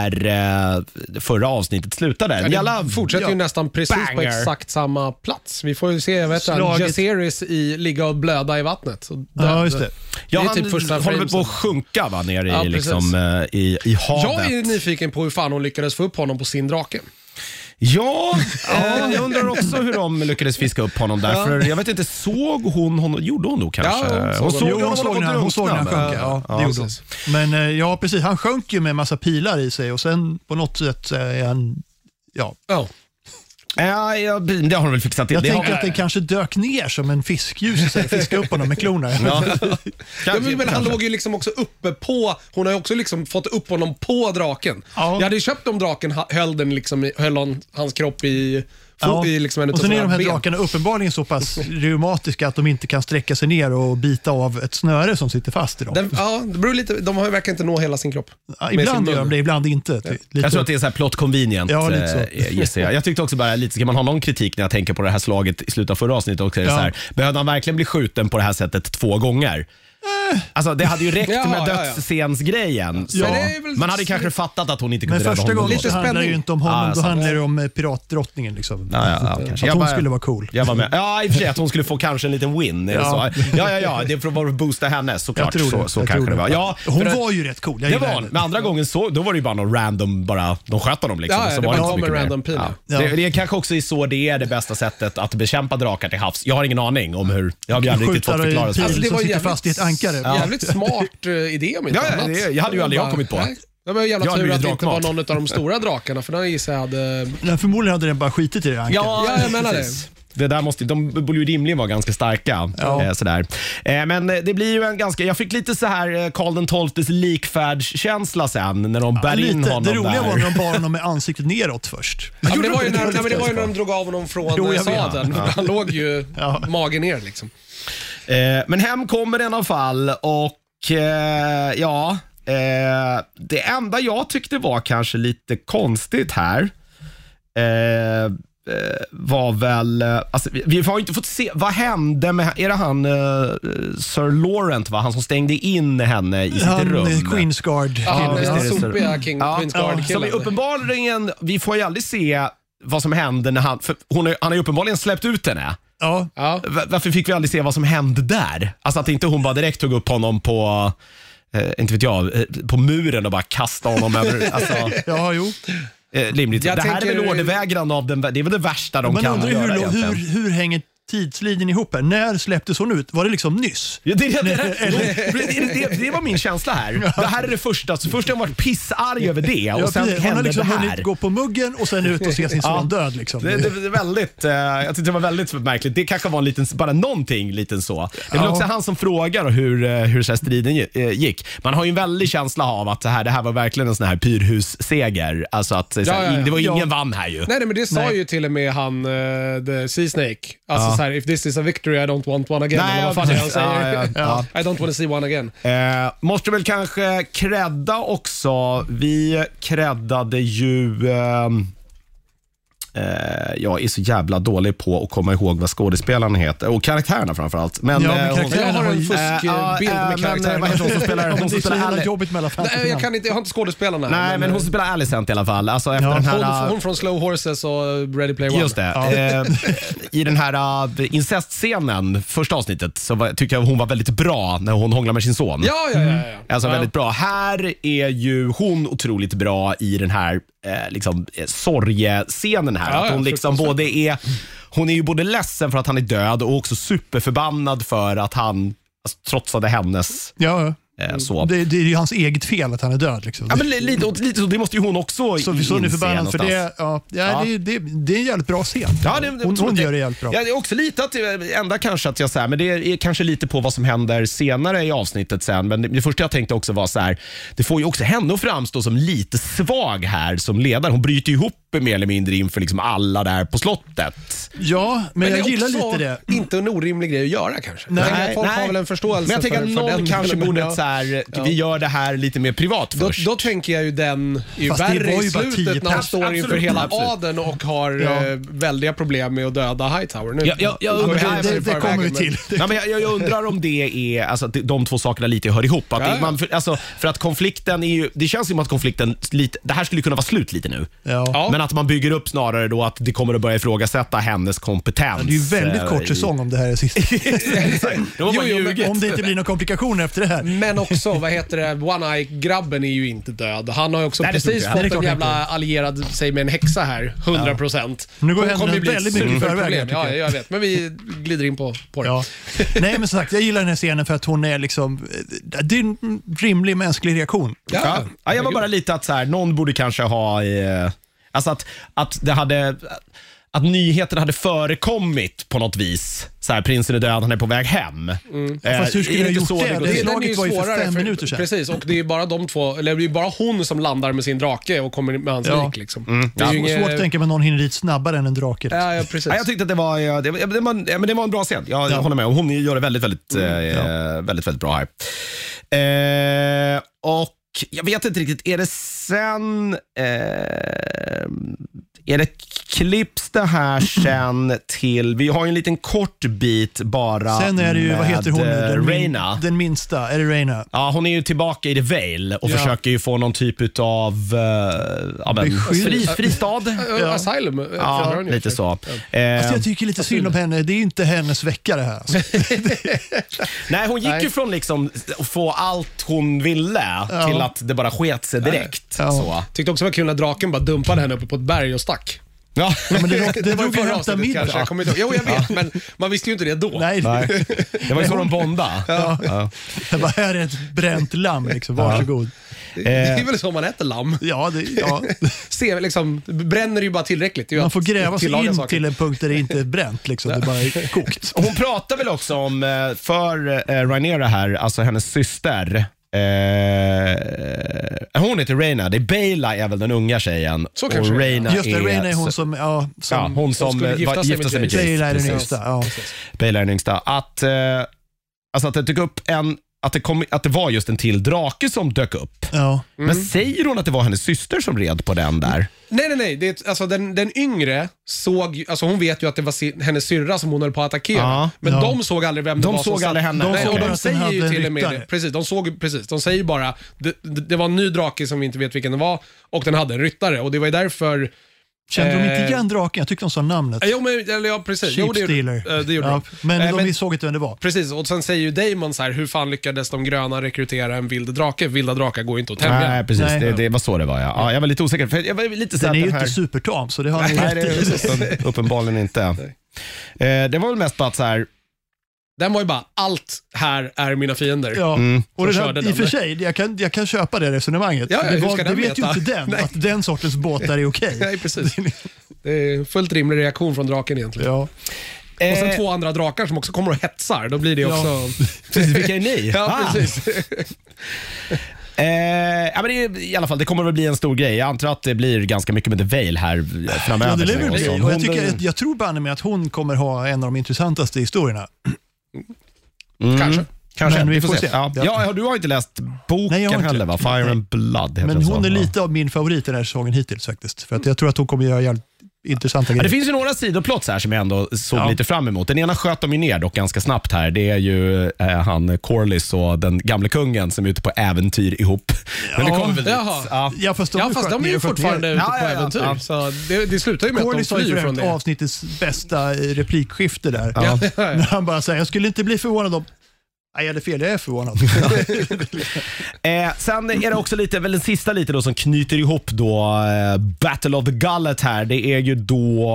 där förra avsnittet slutade. Det fortsätter ju nästan precis på exakt samma plats. Vi får ju se, Jaceres ligga och blöda i vattnet. Så just det. Ja, han typ håller på att sjunka nere i havet. Jag är nyfiken på hur fan hon lyckades få upp honom på sin drake. Ja, jag undrar också hur de lyckades fiska upp honom där. För jag vet inte, gjorde hon då kanske? Hon såg när han sjönk. Det gjorde hon. Men precis, han sjönk ju med massa pilar i sig och sen på något sätt är han... det har de väl fixat till. Jag tänker att den kanske dök ner som en fiskljus och fiskade upp honom med klorna. Men han låg ju liksom också uppe på. Hon har ju också liksom fått upp honom på draken. Jag hade ju köpt om draken höll hans kropp i liksom och sen är de här drakarna uppenbarligen så pass reumatiska att de inte kan sträcka sig ner och bita av ett snöre som sitter fast i dem. Det beror lite, de har ju verkligen inte nå hela sin kropp. Ibland gör de det, ibland inte. Jag tror att det är så här plot convenient. Lite jag tyckte också bara lite, ska man ha någon kritik när jag tänker på det här slaget i slutet av förra avsnittet också, är det så här, behövde han verkligen bli skjuten på det här sättet 2 gånger? Alltså det hade ju räckt med dödsscensgrejen. Så man hade kanske fattat att hon inte kunde rädda honom. Men första gången så handlar det ju inte om honom, då handlar det om piratdrottningen liksom. Att hon skulle vara cool. Jag var med. Ja, i och för sig att hon skulle få kanske en liten win. Ja, det är för att boosta henne såklart. Så kanske det var. Ja, hon var ju rätt cool. Det var men andra gången då var det ju bara någon random, bara de sköt honom liksom. Ja, så det var var en random pil. Det är kanske också så det är det bästa sättet att bekämpa drakar till havs. Jag har ingen aning om hur. Jag har aldrig riktigt fått förklara sig. Alltså, det var jävligt, fast i ett ankare. Jävligt smart idé om inte annat. Jag hade ju aldrig kommit på. Nej. Det var jävla tur att det inte var någon av de stora drakarna, för den gissar jag hade... Förmodligen hade den bara skitit i det ankaret. Ja, jag menar det. Det där de borde ju rimligen vara ganska starka. Sådär. Men det blir ju en ganska... Jag fick lite så här Karl XII:s likfärdskänsla sen när de bär in honom där. Det roliga var när de bar honom med ansiktet neråt först. Ja, men det var ju när de drog av honom från sadeln. Han låg ju magen ner liksom. Men hem kommer i alla fall och det enda jag tyckte var kanske lite konstigt här var väl, alltså, vi har inte fått se vad hände med, är det han Sir Laurent, han som stängde in henne i sitt rum? Queensguard. Queensguard som är uppenbarligen, vi får ju aldrig se vad som hände när han har ju uppenbarligen släppt ut henne. Ja. Varför fick vi aldrig se vad som hände där? Alltså att inte hon bara direkt tog upp honom på inte vet jag, på muren och bara kasta honom över, alltså. Ja, jo. Rimligt. Det här är väl ordervägran av den, det är väl det värsta de kan göra egentligen. Hur hänger tidslinjen ihop här? När släpptes hon ut? Var det liksom nyss? Ja, det var min känsla här. Det här är det första. Så först har jag varit pissarg över det. Och sen hon har liksom det här. hunnit gå på muggen och sen ut och se sin son död. Liksom. Det är väldigt, jag tyckte det var väldigt märkligt. Det kanske var en liten, bara någonting liten så. Det är väl också han som frågar hur så här striden gick. Man har ju en väldig känsla av att det här var verkligen en sån här pyrhusseger. Alltså att det var ingen vann här ju. Nej, men det sa ju till och med han The Sea Snake. Alltså så här, if this is a victory I don't want one again. Nej, vad fan han säger. I don't want to see one again. Måste väl kanske credda också. Vi creddade ju jag är så jävla dålig på att komma ihåg vad skådespelarna heter och karaktärerna framförallt. Men jag har en fuskbild med karaktärerna. Vad heter hon som spelar? Hon som spelar jobbigt mellan Nej, jag har inte skådespelarna. Nej, men hon som spelar Alicent i alla fall. Alltså efter den här hon från Slow Horses och Ready Player One. Just det. I den här incestscenen, första avsnittet, så tycker jag hon var väldigt bra när hon hånglar med sin son. Ja. Alltså väldigt bra. Här är ju hon otroligt bra i den här liksom sorgescenen här. Att hon liksom hon är ju både ledsen för att han är död och också superförbannad för att han trotsade hennes så. Det är ju hans eget fel att han är död liksom. Ja, men lite så, det måste ju hon också så vi är förbannad för det. Det är en jävligt bra scen. Ja, hon gör det jävligt bra. Ja, det är också lite att ända kanske att jag säger, men det är kanske lite på vad som händer senare i avsnittet sen, men det första jag tänkte också var så här, det får ju också henne att framstå som lite svag här som ledare. Hon bryter ihop mer eller mindre inför liksom alla där på slottet. Ja, men jag gillar lite det. Inte en orimlig grej att göra kanske. Nej, folk har väl en förståelse. Men jag tänker att någon kanske borde så här, vi gör det här lite mer privat först. Då tänker jag ju den är värre i slutet när han står inför hela adeln och har väldiga problem med att döda Hightower. Det kommer vi till. Jag undrar om det är alltså, att de två sakerna lite hör ihop. Att för att konflikten är ju, det känns som att konflikten lite, det här skulle kunna vara slut lite nu. Men att man bygger upp snarare då att det kommer att börja ifrågasätta hennes kompetens. Det är ju väldigt kort säsong om det här är sista. Om det inte blir några komplikationer efter det här. Men också, vad heter det, One-Eye-grabben är ju inte död. Han har ju också precis fått en jävla allierad sig med en häxa här, 100%. Nu går henne väldigt mycket i förväg. Ja, jag vet, men vi glider in på det. Ja. Nej, men sagt, jag gillar den här scenen för att hon är liksom, det är en rimlig mänsklig reaktion. Ja, jag var bara lite att så här, någon borde kanske ha alltså att det hade, att nyheten hade förekommit på något vis. Så här, prinsen är död, han är på väg hem. Fast hur skulle jag gjort det? Slaget var ju för 5 minuter sedan. Precis, och det är bara de två, eller det är bara hon som landar med sin drake och kommer med hans lik liksom. Det är ju svårt att tänka mig någon hinner dit snabbare än en drake. Ja, precis. Jag tyckte att det var en bra scen. Jag håller med. Och hon gör det väldigt bra här. Och jag vet inte riktigt, är det sen är det klipps det här sen till... Vi har ju en liten kort bit bara. Sen är det ju, vad heter hon? Reyna. Den minsta, är det Reyna? Ja, hon är ju tillbaka i The Vale och försöker ju få någon typ av fristad. Asylum. Ja, lite så. Alltså jag tycker lite synd om henne. Det är inte hennes vecka det här. Alltså. Nej, hon gick ju från liksom att få allt hon ville till att det bara sket sig direkt. Så. Tyckte också var kul när draken bara dumpade henne uppe på ett berg och stack. Ja, men det var ju förra avsnittet kanske. Jag kommer inte ihåg. Jo, jag vet, men man visste ju inte det då. Nej. Det var ju så de bondade. Det var här är ett bränt lamm, liksom. Varsågod. Det är väl så man äter lamm. Se, liksom, bränner ju bara tillräckligt. Man får gräva sig in till en punkt där det inte är bränt. Liksom. Det är bara kokt. Hon pratar väl också om, för Rhaenyra här, alltså hennes syster... hon heter Reyna. Det är Baela är väl den unga tjejen. Så och kanske. Reyna just det, Reyna är hon som hon som gifte sig med Jace. Baela är den yngsta. Baela är den yngsta. Att det dök upp att det var just en till drake som dök upp. Men säger hon att det var hennes syster som red på den där? Nej. Det är, alltså, den yngre såg, alltså hon vet ju att det var hennes syrra som hon höll på att attackera. Men de såg aldrig vem det var. De såg aldrig henne. De säger ju till och med det. Precis, de säger bara det var en ny drake som vi inte vet vilken det var och den hade en ryttare och det var ju därför. Kände de inte igen draken? Jag tyckte de sa namnet. Precis. Det gjorde men de såg inte vem det var. Precis, och sen säger ju Daemon så här: hur fan lyckades de gröna rekrytera en vild drake? Vilda drakar går inte att tämja. Nej, precis. Det var så det var, ja. Jag var lite osäker. För jag var lite den är ju inte supertam, så det har ni uppenbarligen inte. Det var väl mest bara att så här... Den var ju bara, allt här är mina fiender. Och det där, i och för sig, jag kan köpa det resonemanget. Det vet ju inte den, att den sortens båtar är okej. Nej, precis. Det är fullt rimlig reaktion från draken egentligen. Och sen 2 andra drakar som också kommer och hetsar. Då blir det också... Precis, vilka är ni? Precis. Men i alla fall, det kommer att bli en stor grej. Jag antar att det blir ganska mycket med The Vale här framöver. Det blir och jag tror bara med att hon kommer ha en av de intressantaste historierna. Kanske. Men vi får se. Ja, du har inte läst boken heller, va? Fire and Blood. Men hon är lite av min favorit i den här säsongen hittills faktiskt. För att jag tror att hon kommer göra jävligt intressanta grejer. Det finns ju några sidoplots här som jag ändå såg lite fram emot. Den ena sköt de ju ner dock ganska snabbt här. Det är ju han Corlys och den gamla kungen som är ute på äventyr ihop. Men det kommer väl dit. Fast de är ju fortfarande ute på äventyr. Så det slutar ju med Corlys att de flyr från det. Avsnittets bästa replikskifte där. När han bara säger, jag skulle inte bli förvånad om... Nej, jag är fel, jag är förvånad. Sen är det också väl den sista lite då som knyter ihop då Battle of the Gullet här. Det är ju då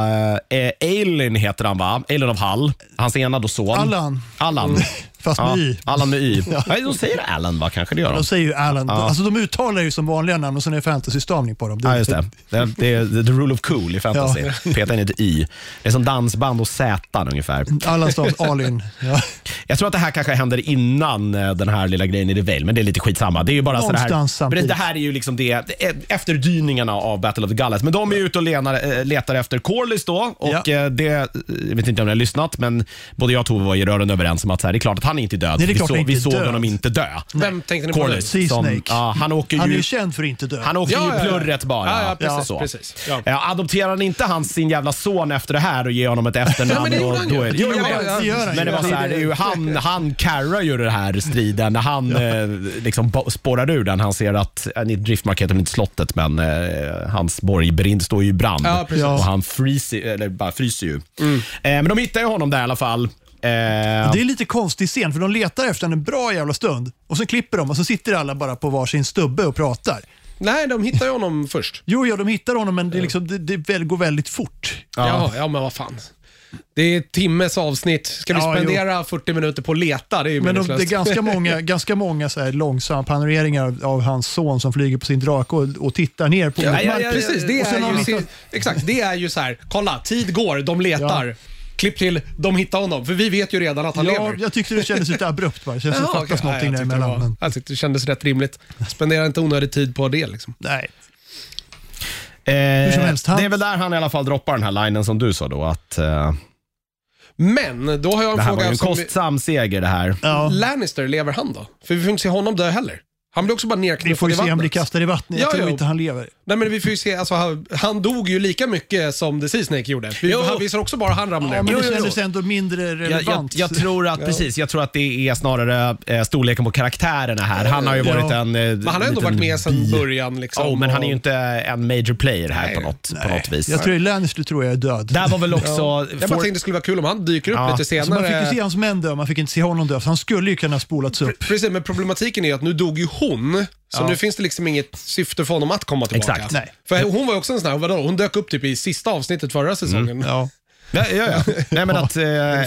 Aelin heter han, va? Aelin of Hull. Hans ena då son. Allan. Fast med Y. Allan med Y. Nej, de säger Alan, va? Kanske det gör de. De säger ju Alan. Alltså de uttalar ju som vanliga namn och sen är det fantasy-stavning på dem. Just det. Det är the rule of cool i fantasy. Peta in ett Y. Det är som dansband och Z ungefär. Allan stavs Alin. Jag tror att det här kanske händer innan den här lilla grejen i The Vale, men det är lite skitsamma. Det är ju bara så här. Det här är ju liksom det efterdyningarna av Battle of the Gullet. Men de är ute och letar efter Corlys då och jag vet inte om ni har lyssnat, men både jag och Tove var ju rörande överens om att så här, det är klart att han är inte död. Vi såg honom inte dö. Vem tänkte ni på? Corlys, Sea Snake. Han är ju känd för inte dö. Han åker ju plurret bara. Precis. Adopterar han inte sin jävla son efter det här och ger honom ett efternamn? Men det gjorde han ju. Men det var så här, det är ju han carrar ju den här striden när han liksom spårar ur den. Han ser att Driftmark heter inte slottet, men hans borg står ju i brand och han fryser ju. Men de hittar ju honom där i alla fall. Det är lite konstig scen, för de letar efter en bra jävla stund och sen klipper de och så sitter alla bara på varsin stubbe och pratar. Nej, de hittar ju honom först. Jo, de hittar honom, men det går väldigt fort. Ja, men vad fan. Det är timmes avsnitt. Ska vi spendera 40 minuter på att leta? Det är men det är ganska många så här långsamma panoreringar av hans son som flyger på sin drake och tittar ner på precis. Det är ju så här, kolla, tid går, de letar. Klipp till, de hittar honom. För vi vet ju redan att han lever. Jag tyckte det kändes lite abrupt bara. Det känns som fattas någonting däremellan. Jag tyckte det kändes rätt rimligt. Spendera inte onödig tid på det liksom. Nej. Hur som helst, det är väl där han i alla fall droppar den här linen som du sa då. Att, men då har jag en fråga. Det här var ju en kostsam seger det här. Lannister, lever han då? För vi får inte se honom dö heller. Han blir också bara nerknuffad i vattnet. Vi får se han blir kastad i vattnet. Jag tror inte han lever. Nej, men vi får ju se, alltså, han dog ju lika mycket som The Sea Snake gjorde. Vi visar också bara han ramlade. Ja, men det kändes ändå mindre relevant. Jag tror att det är snarare storleken på karaktärerna här. Han har ju varit en... Men han har ändå varit med sedan början. Liksom, men han är ju inte en major player här på något vis. Jag tror att Lannister är död. Där var väl också... Jag bara tänkte det skulle vara kul om han dyker upp lite senare. Så man fick ju se hans män dö, man fick inte se honom dö. Så han skulle ju kunna spolats upp. Precis, men problematiken är att nu dog ju hon. Så nu finns det liksom inget syfte för honom att komma tillbaka. Exakt. Nej. För hon var ju också en sån här, hon dök upp typ i sista avsnittet förra säsongen. Ja. Ja. Nej, men att...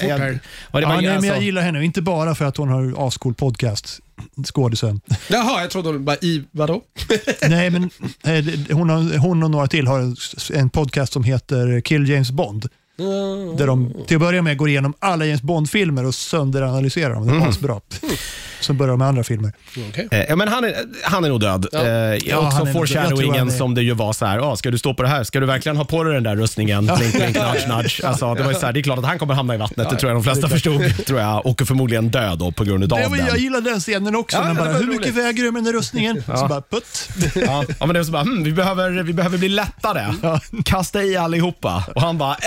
men jag gillar henne, inte bara för att hon har ascool podcast, skådisen. Jaha, jag trodde hon bara vadå? Nej, men hon och några till har en podcast som heter Kill James Bond. Där de till att börja med går igenom alla James Bond-filmer och sönderanalyserar dem. Det är bra. Som börjar med andra filmer. Okay. Men han är nog död. Och så foreshadowingen som det ju var så här, ska du stå på det här? Ska du verkligen ha på dig den där rustningen? Blink, blink, nudge, nudge. Alltså, det var ju så här, det är klart att han kommer hamna i vattnet. Det tror jag de flesta förstod. Tror jag. Och förmodligen död då, på grund av den. Jag gillar den scenen också. Hur mycket väger du med den där rustningen? Så bara putt. Ja, men det är så bara, vi behöver bli lättare. Kasta i allihopa. Och han bara,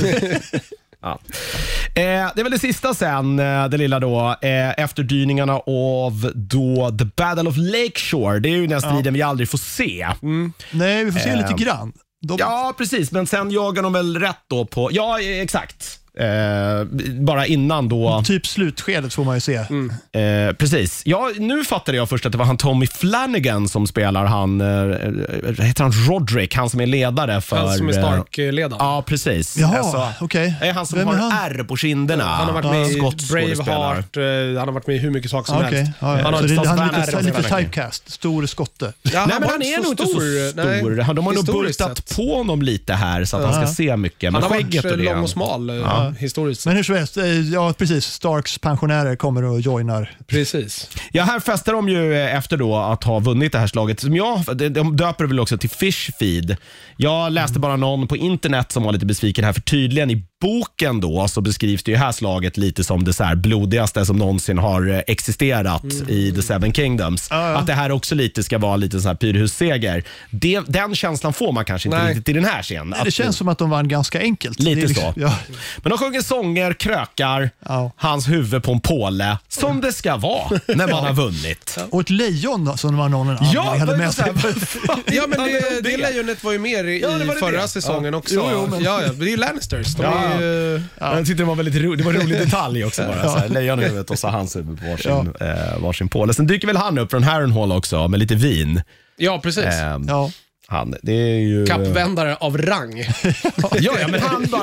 Ja. Det är väl det sista sen, det lilla då, efterdyningarna av då The Battle of Lakeshore. Det är ju den striden vi aldrig får se. Nej, vi får se lite grann. Ja, precis, men sen jagar de väl rätt då på, ja exakt. Bara innan då. Typ slutskedet får man ju se. Precis. Ja, nu fattade jag först att det var han Tommy Flanagan som spelar han, heter han Roderick, han som är ledare för... Han som är Stark-ledaren. Ja, precis. Jaha, okej. Är han som har R på kinderna. Han har varit med i Braveheart, han har varit med i hur mycket saker som helst. Han har lite typecast, stor skotte. Nej, men han är nog inte så stor. De har nog bultat på honom lite här så att han ska se mycket. Han har varit lång och smal. Historiskt. Men hur så helst, ja precis, Starks pensionärer kommer och joinar. Precis. Ja, här festar de ju efter då att ha vunnit det här slaget. Som de döper väl också till Fish Feed. Jag läste bara någon på internet som var lite besviken här, för tydligen i boken då så beskrivs det ju här slaget lite som det så här blodigaste som någonsin har existerat i The Seven Kingdoms. Att det här också lite ska vara lite så här pyrhusseger. Den känslan får man kanske inte riktigt i den här scenen. Det känns som att de vann ganska enkelt. Lite liksom, så. Ja. Men de sjunger sånger, krökar, hans huvud på en påle, som det ska vara när man har vunnit. Och ett lejon som var någon annan hade med sig. Ja, men det lejonet var ju mer i förra säsongen också. Ja, det är ju Lannisters. Jag tyckte det var väldigt roligt. Det var en rolig detalj också bara. Lejonhuvudet och så hans huvud på varsin påle. Sen dyker väl han upp från Harrenhal också med lite vin. Ja, precis. Det är ju... Kappvändare av rang. Men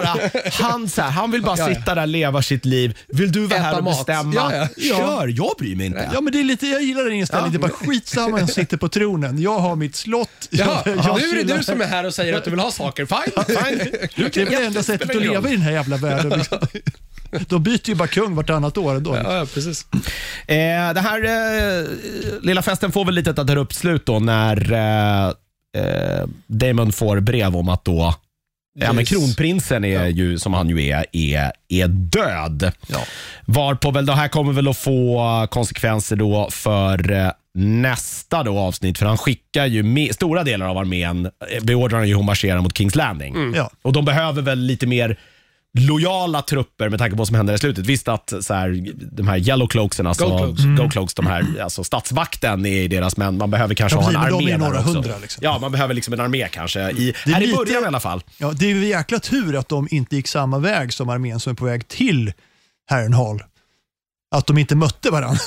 han vill bara sitta där, leva sitt liv. Vill du vara här och bestämma? Kör, jag bryr mig inte. Ja, men det är lite, jag gillar den inställningen. Det är bara skitsamma, jag sitter på tronen. Jag har mitt slott. Nu är det du som är här och säger att du vill ha saker. Fine. Det är väl det enda sättet att leva i den här jävla världen. De byter ju bara kung vartannat år ändå. Ja, precis. Det här lilla festen får väl lite att ta upp slut då när Daemon får brev om att då men kronprinsen är ju, som han ju är död. Varpå väl det här kommer väl att få konsekvenser då för nästa då avsnitt, för han skickar ju stora delar av armén, beordrar han ju att marschera mot King's Landing. Och de behöver väl lite mer lojala trupper med tanke på vad som händer i slutet. Visst att så här, de här Yellow Cloaksen, alltså Gold Cloaks, de här, alltså statsvakten är deras, men man behöver kanske ha en armé där några också. 100, liksom. Ja, man behöver liksom en armé kanske i början i alla fall. Ja, det är ju jäkla tur att de inte gick samma väg som armén som är på väg till Harrenhal. Att de inte mötte varandra.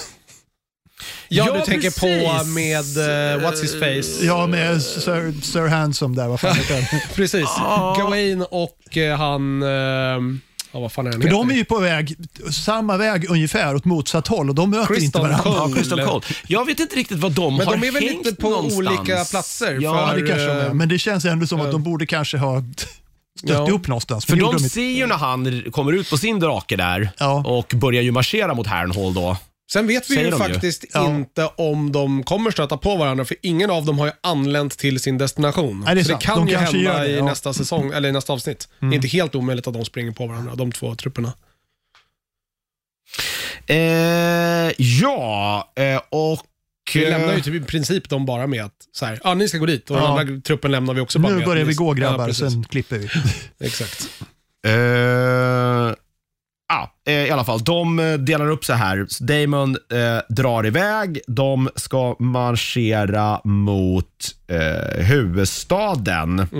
Ja, du tänker på med What's His Face. Ja, med Sir Handsome där, vad fan heter det? Precis, Gawain och han... vad fan är han? För de är ju på väg, samma väg ungefär åt motsatt håll, och de möter inte varandra. Crystal Cold. Jag vet inte riktigt vad de har hängt. Men de är väl lite på någonstans. Olika platser. Ja, det kanske de är. Men det känns ändå som att de borde kanske ha stött upp någonstans. För de ser ju när han kommer ut på sin drake där och börjar ju marschera mot Harrenhal då. Sen vet vi ju faktiskt inte om de kommer stöta på varandra, för ingen av dem har ju anlänt till sin destination. Nej, så det kan de ju hända i nästa säsong, eller i nästa avsnitt. Det är inte helt omöjligt att de springer på varandra, de två trupperna. Och vi lämnar ju typ i princip dem bara med att så här, ni ska gå dit och den andra truppen lämnar vi också bara med. Nu börjar vi gå grabbar, sen klipper vi. Exakt. I alla fall, de delar upp så här. Damon drar iväg. De ska marschera mot huvudstaden.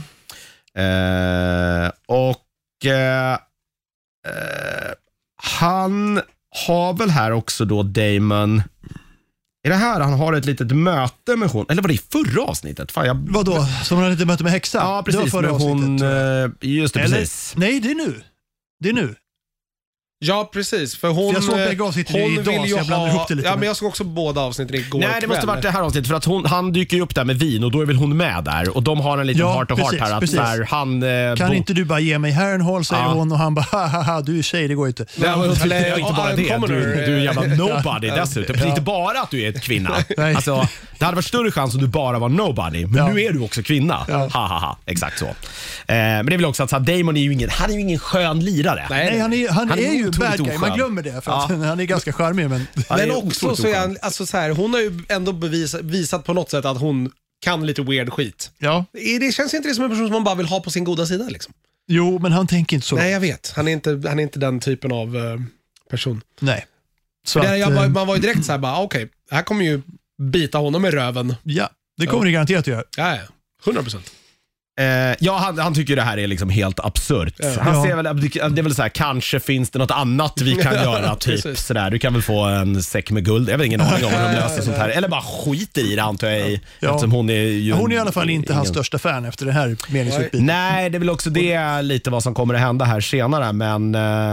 Han har väl här också då, Damon. Är det här han har ett litet möte med hon? Eller var det i förra avsnittet? Vadå? Som han hade ett möte med häxan? Ja, precis. Med hon, just det, precis. Nej, det är nu. Ja, precis. För hon, jag såg bägge avsnitten idag, så jag blandar ihop det lite. Ja, men jag såg också båda avsnitten igår. Nej, det måste varit det här avsnittet. För att han dyker ju upp där med vin och då är väl hon med där. Och de har en liten heart-to-heart här. Att där han, kan inte du bara ge mig Harrenhal, säger hon. Och han bara, haha, du är tjej, det går inte. Nej, inte bara det. Du är jävla nobody dessutom. Ja. Inte bara att du är ett kvinna. Alltså, det hade varit större chans om du bara var nobody. Men nu är du också kvinna. Ja. Exakt så. Men det är väl också att Damon är ju ingen skön lirare. Nej, han är ju bad guy. Man glömmer det för att han är ganska charmig. Men också så är han, alltså så här, hon har ju ändå visat på något sätt att hon kan lite weird skit. Ja. Det känns inte det som en person som man bara vill ha på sin goda sida liksom. Jo, men han tänker inte så. Nej, jag vet. Han är inte den typen av person. Nej. Så man var ju direkt så här bara, okej, här kommer ju bita honom i röven. Ja, det kommer det garanterat att göra. Ja, 100%. Han tycker det här är liksom helt absurt. Han ser väl, det är väl så här, kanske finns det något annat vi kan göra, typ sådär. Du kan väl få en säck med guld. Jag vet ingen aning om hur de löser sånt här. Eller bara skiter i det, antar jag. Eftersom hon är ju hon är i alla fall inte hans största fan efter det här meningsutbytet. Nej, det är väl också det lite vad som kommer att hända här senare. Men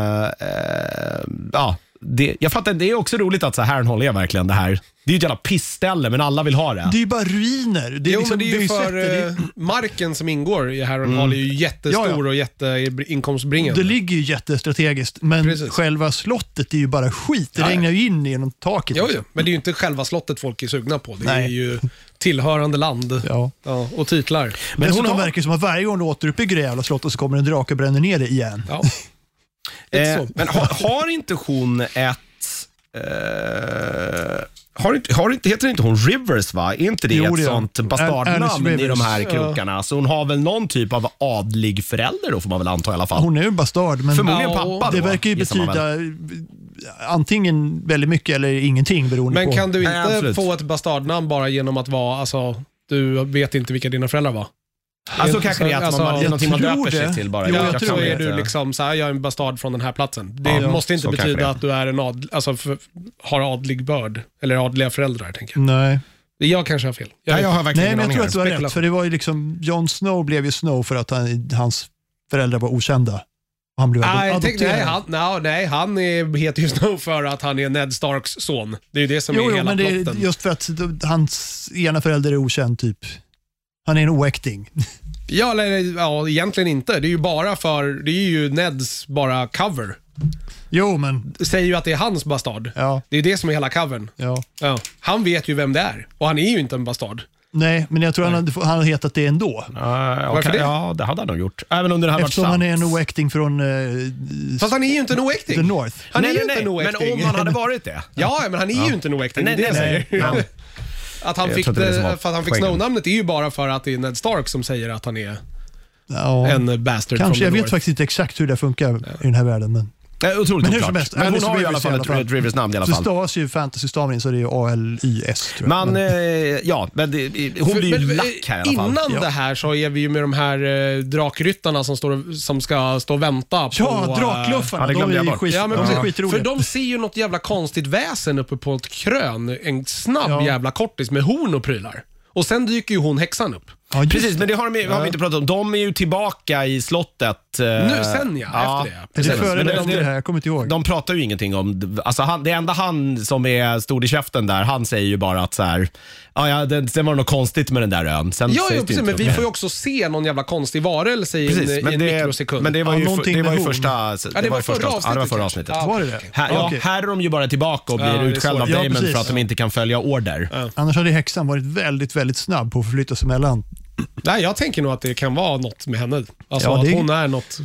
jag fattar, det är också roligt att så här är verkligen det här. Det är ju ett jävla pissställe, men alla vill ha det. Det är ju bara ruiner. Det är, men det är ju för marken som ingår i Harrenhal är ju jättestor och jätteinkomstbringande. Det ligger ju jättestrategiskt, men själva slottet är ju bara skit. Det regnar ju in genom taket. Jo, men det är ju inte själva slottet folk är sugna på. Det är ju tillhörande land och titlar. Men hon verkar som att varje gång du återuppbygger det jävla slottet så kommer en drake och bränner ner det igen. Ja. Men har inte hon ett... heter inte hon Rivers, va? Är inte det ett sånt bastardnamn i de här krokarna? Så hon har väl någon typ av adlig förälder då, får man väl anta i alla fall. Hon är ju bastard, men förmodligen pappa då, det verkar ju betyda antingen väldigt mycket eller ingenting beroende på. Men kan du inte få ett bastardnamn bara genom att vara, alltså, du vet inte vilka dina föräldrar var? Alltså kanske det är att det är någonting man döper sig till bara. Jag tror är du liksom så här, jag är en bastard från den här platsen. Det måste inte betyda att du är en har adlig börd eller adliga föräldrar, tänker jag. Nej. Jag kanske har fel. Jag tror att du har rätt, för det var ju liksom, Jon Snow blev ju Snow för att hans föräldrar var okända. Han blev adopterad. Nej, han heter ju Snow för att han är Ned Starks son. Det är ju det som är hela men det är just för att hans ena förälder är okänd typ. Han är en oäkting. Ja, egentligen inte. Det är ju bara det är ju Neds bara cover. Jo, men... Det säger ju att det är hans bastard. Ja. Det är det som är hela covern. Ja. Han vet ju vem det är. Och han är ju inte en bastard. Nej, men jag tror han har hetat det ändå. Varför det? Ja, det hade han nog gjort. Även om det hade varit sant. Eftersom han är en oäkting från... Fast han är ju inte en oäkting. The North. Han är ju inte en oäkting. Men om han hade varit det. Ja, men han är ju inte en oäkting. Nej. Att han fick Snow-namnet är ju bara för att det är Ned Stark som säger att han är en bastard. Kanske, jag vet faktiskt inte exakt hur det funkar i den här världen. Men otroligt hur som helst. Men hon har ju i alla fall ett Rivers namn i alla fall. Så stavas ju fantasy-stavningen, så det är ju ALYS, tror jag. Hon blir ju lack här i alla fall. Innan det här så är vi ju med de här drakryttarna som ska stå och vänta på... Ja, drakluffarna. De är ju skitroliga. För de ser ju något jävla konstigt väsen uppe på ett krön. En snabb jävla kortis med horn och prylar. Och sen dyker ju hon häxan upp. Ja, precis, men det har vi inte pratat om. De är ju tillbaka i slottet. Nu sen efter det. Det är före det här, jag kommer inte ihåg. De pratar ju ingenting om... Alltså det enda han som är stor i käften där, han säger ju bara att så här... sen var det något konstigt med den där ön. Precis, men vi får ju också se någon jävla konstig varelse i en mikrosekund. Men det var ju första... Det var förra avsnittet. Var det det? Här är de ju bara tillbaka och blir utskällda av Damon för att de inte kan följa order. Annars hade häxan varit väldigt, väldigt snabb på att förflytta sig mellan. Nej, jag tänker nog att det kan vara något med henne. Alltså att hon är något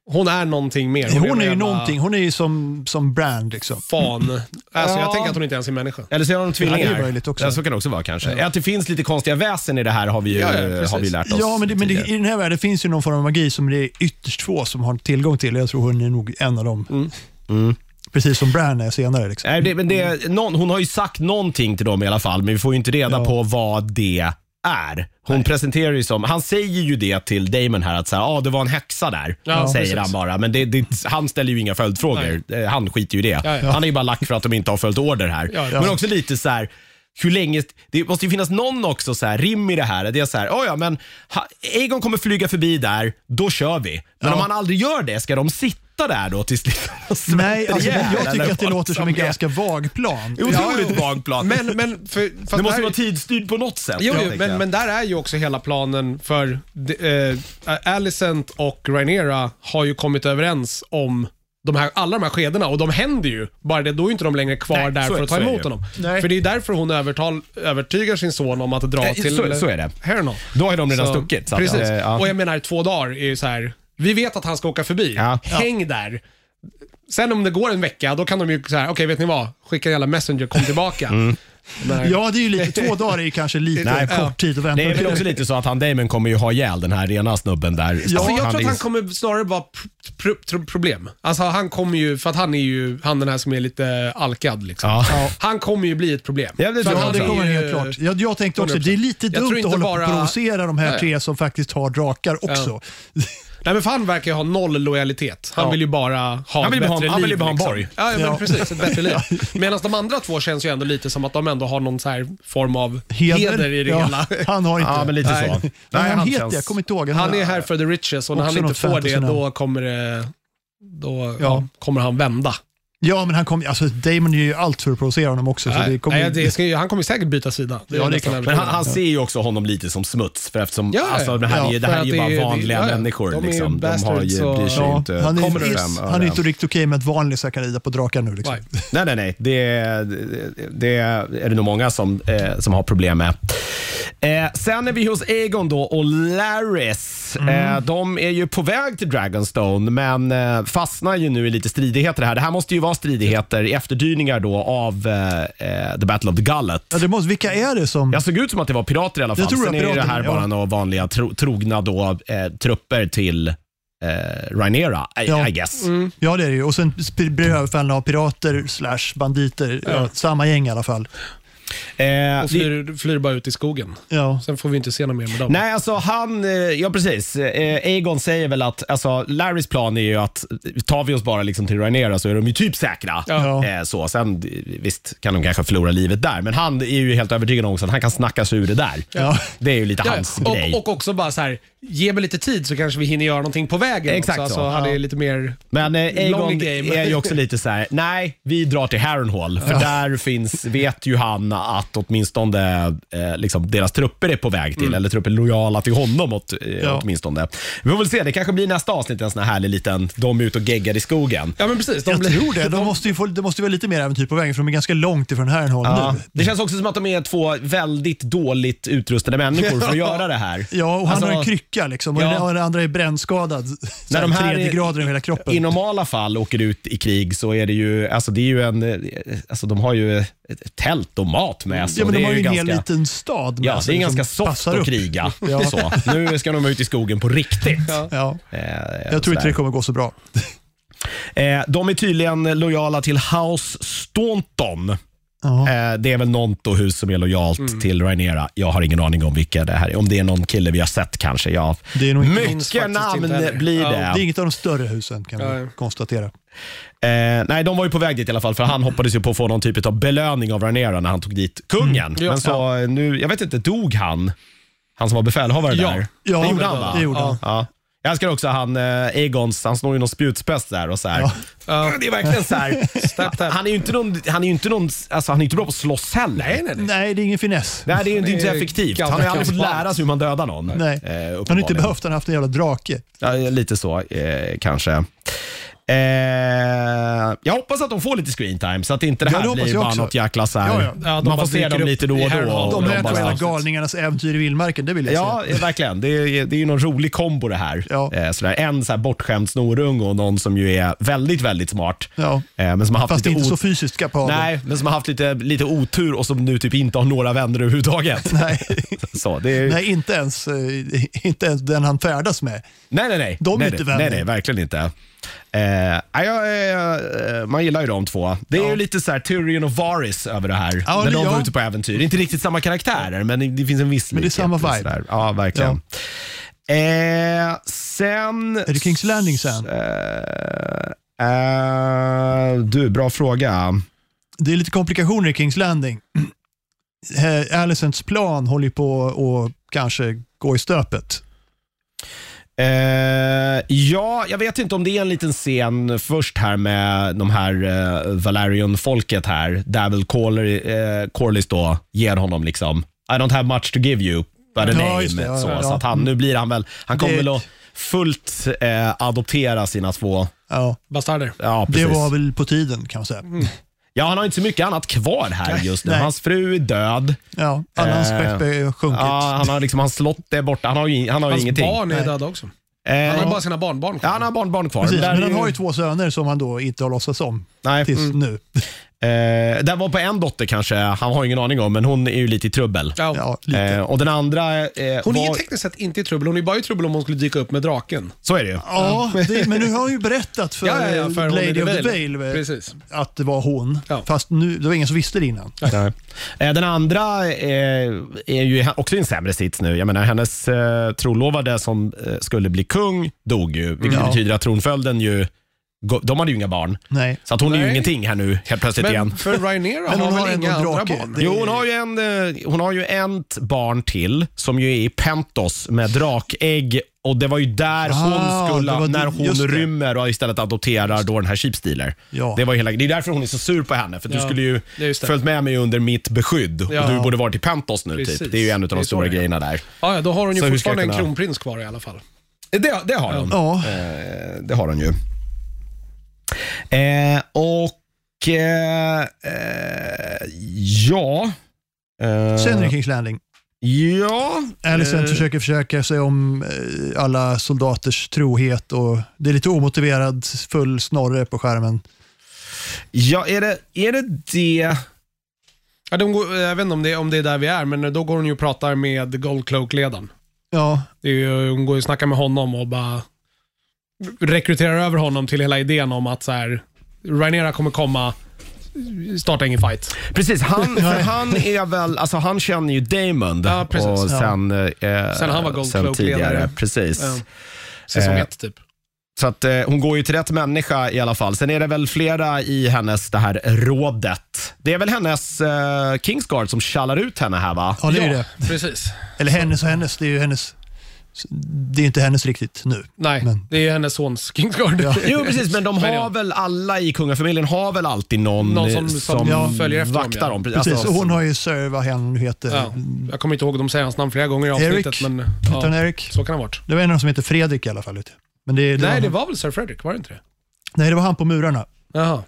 hon är någonting mer. Hon är ju någonting. Hon är ju som brand liksom. Fan. Alltså, jag tänker att hon inte ens är människa. Eller så är hon tvillingar. Det är möjligt också. Ja, så kan det också vara kanske. Att det finns lite konstiga väsen i det här har vi ju har vi lärt oss. Ja, men i den här världen finns ju någon form av magi som det är ytterst få som har tillgång till. Jag tror hon är nog en av dem. Precis som Bran är senare. Liksom. Hon har ju sagt någonting till dem i alla fall, men vi får ju inte reda på vad det är. Hon presenterar ju som, han säger ju det till Daemon här att så här, det var en häxa där, säger han bara. Men han ställer ju inga följdfrågor. Han skiter ju i det. Han är ju bara lack för att de inte har följt order här. Men också lite så här, hur länge, det måste ju finnas någon också så här rim i det här. Det är så här, men Aegon kommer flyga förbi där, då kör vi. Men om han aldrig gör det, ska de sitta där då tills Nej, alltså, jag tycker att det låter som en ganska vag plan. Otroligt vag plan. Men för det måste vara tidsstyrd på något sätt. Jo, men där är ju också hela planen för Alicent och Rhaenyra har ju kommit överens om alla de här skedena, och de händer ju. Bara det, då är inte de längre kvar där för att ta emot honom. Nej. För det är därför hon övertygar sin son om att dra till så är det. Harrenhal. Då har de redan stuckit. Precis. Och jag menar 2 dagar är ju så här. Vi vet att han ska åka förbi. Häng där. Sen om det går en vecka, då kan de ju så här, okej, vet ni vad? Skicka en jävla messenger, kom tillbaka. Ja, det är ju lite, 2 dagar är ju kanske lite kort tid att vänta. Det är väl också lite så att han Daemon kommer ju ha ihjäl den här rena snubben där. Alltså, jag tror att han kommer snarare vara problem. Alltså han kommer ju, för att han är ju han den här som är lite alkad liksom. Han kommer ju bli ett problem. Ja, det kommer helt klart. Jag tänkte också, det är lite dumt att hålla på och provocera de här 3 som faktiskt har drakar också. Nej, men för han verkar ju ha noll lojalitet. Han vill ju bara ha ett bättre liv. Han vill ju bara ha en borg. Ja, men precis, ett bättre liv. Medan de andra 2 känns ju ändå lite som att de ändå har någon så här form av heder i det hela. Han har inte. Ja, men lite så. Nej, han heter, jag kommer inte ihåg. Han är här för the riches, och när han inte får det, då kommer han vända. Ja, men Daemon är ju allt för att provocera honom också. Så det kommer han kommer säkert byta sida. Men han ser ju också honom lite som smuts. För eftersom det här är ju bara vanliga människor. De liksom. De bryr sig inte. Han är inte riktigt okej med att vanliga kan rida på drakar nu. Liksom. Nej. Det är det nog många som har problem med. Sen är vi hos Aegon då och Larys. De är ju på väg till Dragonstone, men fastnar ju nu i lite stridigheter här. Det här måste ju vara stridigheter i efterdyningar då av The Battle of the Gullet. Ja, vilka är det som... Jag såg ut som att det var pirater i alla fall. Sen är det här bara några vanliga trogna då, trupper till Rhaenyra, I guess. Ja, det är det ju. Och sen brödfällna av pirater / banditer. Samma gäng i alla fall. Och flyr bara ut i skogen. Sen får vi inte se något mer med dem. Nej, alltså precis. Aegon säger väl att Larrys plan är ju att tar vi oss bara liksom till Rhaenyra så är de ju typ säkra. Sen visst kan de kanske förlora livet där, men han är ju helt övertygad om att han kan snacka sig ur det där. Det är ju lite hans grej. Och också bara så här, ge mig lite tid så kanske vi hinner göra någonting på vägen. Exakt också. Han är lite mer. Men Aegon är ju också lite så här: nej, vi drar till Harrenhal, för där vet ju han att åtminstone liksom deras trupper är på väg till, eller trupper lojala till honom åtminstone. Vi får väl se, det kanske blir nästa avsnitt en sån här härlig liten, de är ute och geggar i skogen. Ja, men precis. Jag tror det. Det måste vara lite mer äventyr på vägen, för de är ganska långt ifrån Harrenhal nu. Det känns också som att de är 2 väldigt dåligt utrustade människor för att göra det här. Ja, och han har en krycka liksom, och den andra är brännskadad. När de här 3 grader i hela kroppen. I normala fall åker ut i krig så är det ju, de har ju ett tält och mat med sig. Ja, men de har ju en hel liten stad med. Ja, det är ganska soft att kriga. Så. Nu ska de ut i skogen på riktigt. Jag tror inte det kommer gå så bra. De är tydligen lojala till House Staunton. Det är väl något hus som är lojalt till Rhaenyra. Jag har ingen aning om vilka det här är. Om det är någon kille vi har sett kanske. Det är nog mycket namn blir det. Det är inget av de större husen, kan vi konstatera. Nej, de var ju på väg dit i alla fall, för han hoppades ju på att få någon typ av belöning av Rhaenyra när han tog dit kungen. Men så nu, jag vet inte, dog han som var befälhavare där? Ja, det gjorde han, va? Det gjorde han. Ja. Jag älskar också Aegons, han snor ju någon spjutspets där och så här. Det är verkligen så här. Han är ju inte bra på att slåss heller. Nej, det är ingen finess. Nej, det är inte så effektivt. Han har aldrig fått lära sig hur man dödar någon. Nej. Han har inte behövt, han har haft en jävla drake. Ja, lite så kanske. Jag hoppas att de får lite screen time så att inte det här blir bara något jäkla så här. Ja, man får se dem lite då och då. De här två galningarnas äventyr i vildmarken, det vill jag se. Ja, verkligen. Det är ju någon rolig kombo det här. Ja. Sådär, en så här bortskämd snorung och någon som ju är väldigt, väldigt smart. Ja. Men som har haft fast lite inte så fysiskt kapabel. Nej, men som har haft lite otur och som nu typ inte har några vänner överhuvudtaget. Nej, så, det är... Nej, inte ens den han färdas med. Nej. De är inte vänner. Nej, verkligen inte. Man gillar ju de två. Det är ju lite så här Tyrion och Varys över det här. Ja, när de var ute på äventyr. Det är inte riktigt samma karaktärer, men det finns en viss likhet. Men det är samma vibe. Ja, verkligen. Sen... Är det King's Landing sen? Du, bra fråga. Det är lite komplikationer i King's Landing. Alicents plan håller på att kanske gå i stöpet. Ja, jag vet inte om det är en liten scen först här med de här Valerian-folket här, där väl Corlys då ger honom liksom I don't have much to give you but a name. Så att nu blir han kommer väl att fullt adoptera sina två bastarder. Ja, det var väl på tiden kan man säga. Ja, han har inte så mycket annat kvar här just nu. Hans fru är död. Ja, alla hans skepp är sjunkit. Ja, han har liksom hans slott är borta. Han har ju ingenting. Hans barn är döda också. Han har bara sina barnbarn kvar. Ja, han har barnbarn kvar. Precis, men han har ju 2 söner som han då inte har låtsats om. Nej. Tills nu. Där var på en dotter kanske, han har ingen aning om, men hon är ju lite i trubbel. Ja, lite. Och den andra hon är tekniskt sett inte i trubbel. Hon är bara i trubbel om hon skulle dyka upp med draken. Så är det ju. Ja, men nu har hon ju berättat för Lady of the Vale att det var hon. Ja. Fast nu, det var ingen som visste det innan. Den andra är ju också i en sämre sits nu. Jag menar, hennes trolovade som skulle bli kung dog ju, vilket betyder att tronföljden ju de hade ju inga barn. Nej. Så att hon är ju ingenting här nu helt plötsligt men igen. För Rhaenyra har väl inga andra barn? Jo, hon har ju ett barn till som ju är i Pentos med drakägg. Och det var ju där hon skulle, när hon rymmer och istället adopterar då den här Sheepstealer. Ja. Det är därför hon är så sur på henne. För du skulle ju följt med mig under mitt beskydd. Och du borde varit i Pentos nu. Typ. Det är ju en av de stora grejerna där. Ja, då har hon ju fortfarande en kronprins kvar i alla fall. Det har hon. Ja. Det har hon ju. Sen är det King's Landing. Ja. Alicent försöker sig om alla soldaters trohet och det är lite omotiverad full snorre på skärmen. Ja, är det? Ja, jag vet inte om det är där vi är, men då går hon ju och pratar med Gold Cloak-ledaren. Ja. Hon går ju och snackar med honom och bara rekryterar över honom till hela idén om att så här, Rhaenyra kommer komma, starta ingen fight. Precis, han är väl, alltså han känner ju Daemon och sen han var Gold Cloak-ledare. Precis. Säsong 1 typ. Så att hon går ju till rätt människa i alla fall. Sen är det väl flera i hennes det här rådet. Det är väl hennes Kingsguard som kallar ut henne här, va? Ja, det är det. Precis. Eller hennes och hennes, det är ju hennes. Det är inte hennes riktigt nu. Nej, men det är hennes sons Kingsguard. Ja. Jo, precis, men de har väl alla i kungafamiljen har väl alltid någon som följer efter vaktar dem. Precis, alltså, och hon har ju Sir, vad han heter. Ja. Jag kommer inte ihåg, de säger hans namn flera gånger i avsnittet. Men Erik. Så kan det ha varit. Det var en som heter Fredrik i alla fall. Men det var väl Sir Fredrik, var det inte det? Nej, det var han på murarna. Jaha.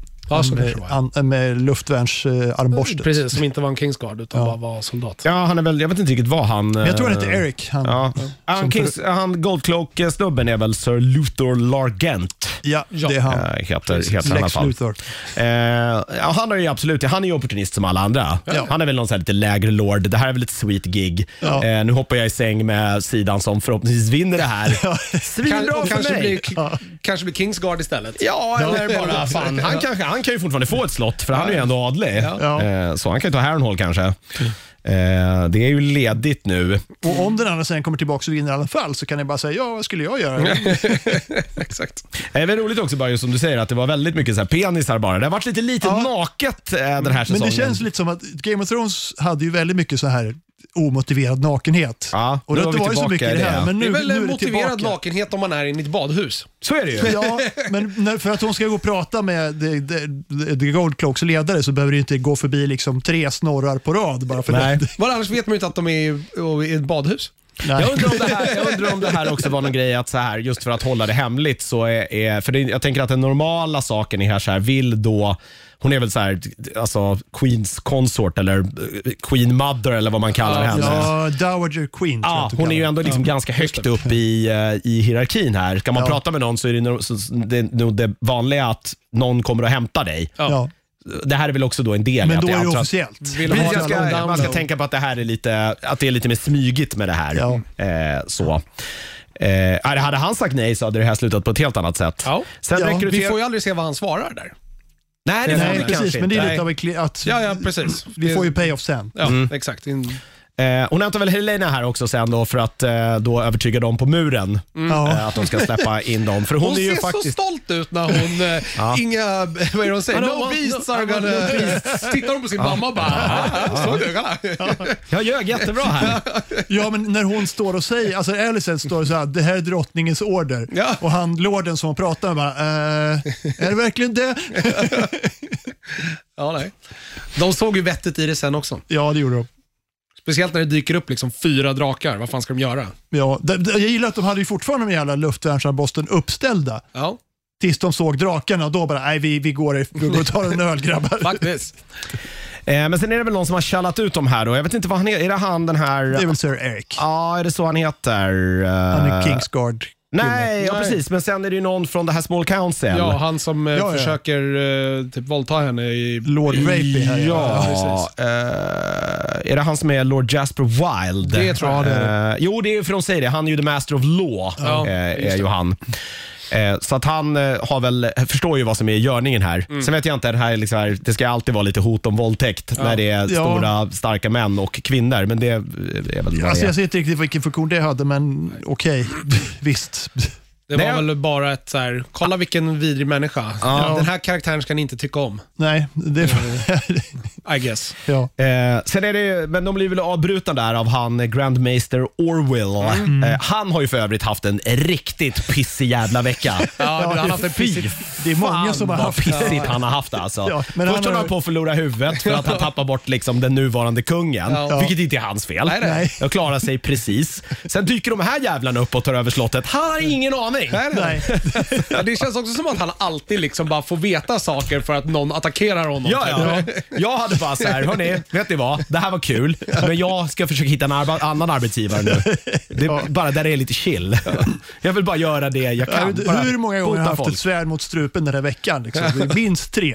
Med luftvärnsarmborstet. Precis, som inte var en Kingsguard utan bara var soldat. Ja, han är väl, jag vet inte riktigt vad han... Jag tror han heter Eric. Han Gold Cloak-snubben är väl Sir Luthor Largent. Ja, det är han. Heter Lex Luthor. Han är ju absolut, han är ju opportunist som alla andra. Ja. Han är väl någon sån här lite lägre lord. Det här är väl ett sweet gig. Ja. Nu hoppar jag i säng med sidan som förhoppningsvis vinner det här. Svinbra för mig. Kanske blir Kingsguard istället. Ja, eller bara fan. Han kan ju fortfarande få ett slott, för han är ju ändå adlig. Ja. Så han kan ju ta Harrenhal kanske. Det är ju ledigt nu. Och om den andra sen kommer tillbaka och vinner i alla fall, så kan jag bara säga, vad skulle jag göra? Exakt. Det är väl roligt också, bara just som du säger, att det var väldigt mycket så här penisar bara. Det har varit lite naket den här säsongen. Men det känns lite som att Game of Thrones hade ju väldigt mycket så här omotiverad nakenhet. Ja, och det var ju så mycket i det här. Men nu, det är väl nu är motiverad tillbaka. Nakenhet om man är i ett badhus. Så är det ju. Ja, men för att hon ska gå och prata med The Gold Cloaks ledare, så behöver det inte gå förbi liksom 3 snorrar på rad bara för det. Annars vet man ju inte att de är i ett badhus. Jag undrar om det här också var någon grej att så här, just för att hålla det hemligt så för jag tänker att den normala saken är här så här, vill då hon är väl så här, alltså Queens consort eller Queen mother eller vad man kallar henne. Ja, Dowager Queen. Ja, hon är ju ändå liksom ganska högt upp i hierarkin här. Ska man prata med någon så är det nog det vanliga att någon kommer att hämta dig. Ja. Det här är väl också då en del. Men då är det officiellt. Man ska tänka på att det här är lite, att det är lite mer smygigt med det här. Ja. Så. Hade han sagt nej så hade det här slutat på ett helt annat sätt. Ja. Sen Vi får ju aldrig se vad han svarar där. Nej, precis, men det är lite av att precis. Vi får ju payoff sen. Ja, exakt. Hon hämtar väl Helena här också sen då för att då övertyga dem på muren att de ska släppa in dem. För hon är ju ser faktiskt så stolt ut när hon inga, vad är det hon säger? No beasts are gonna... Tittar hon på sin mamma och bara, så jag ljög jättebra här. Ja, men när hon står och säger, alltså Alicent står så här, det här är drottningens order. Ja. Och han, lorden som pratar med bara, är det verkligen det? Ja, nej. De såg ju vettet i det sen också. Ja, det gjorde de. Speciellt när det dyker upp liksom 4 drakar. Vad fan ska de göra? Ja, jag gillar att de hade ju fortfarande de jävla luftvärnsarbosten uppställda. Ja. Tills de såg drakarna och då bara, nej vi går och tar en öl, grabbar. Faktiskt. Men sen är det väl någon som har kallat ut dem här då. Jag vet inte vad han är. Är det han den här... Det är väl Sir Eric. Ja, är det så han heter? Han är Kingsguard. Nej, ja, precis. Men sen är det ju någon från det här Small Council. Ja, han som försöker typ våldta henne i... Lord Rapey här. Ja, precis. Är det han som är Lord Jasper Wilde? Det tror jag. Jo, det är för de säger det. Han är ju the master of law, är ju han. Så att han har väl, förstår ju vad som är görningen här. Sen vet jag inte, det ska alltid vara lite hot om våldtäkt när det är stora, starka män och kvinnor. Men det är väl alltså, jag ser inte riktigt vilken funktion det hade, men okej, visst. Det var väl bara ett så här, kolla vilken vidrig människa. Den här karaktären ska ni inte tycka om. Nej, det I guess. Ja. Sen är det, men de blir väl avbrutna där av han Grandmaster Orwell. Han har ju för övrigt haft en riktigt pissig jävla vecka. Han har haft en pissig. Det är många som har haft pissigt han har haft alltså. Ja, men först han har på att förlora huvudet för att han tappar bort liksom den nuvarande kungen, vilket inte är hans fel. Nej. Jag klarar sig precis. Sen dyker de här jävlarna upp och tar över slottet. Han har ingen aning. Nej. Ja, det känns också som att han alltid liksom bara får veta saker för att någon attackerar honom. Ja. Jag hade bara så här, hörni, vet ni vad? Det här var kul, men jag ska försöka hitta en annan arbetsgivare nu. Det är bara där det är lite chill. Jag vill bara göra det jag kan. Hur många gånger har jag haft ett svärd mot strupen den här veckan? Liksom? Minst 3.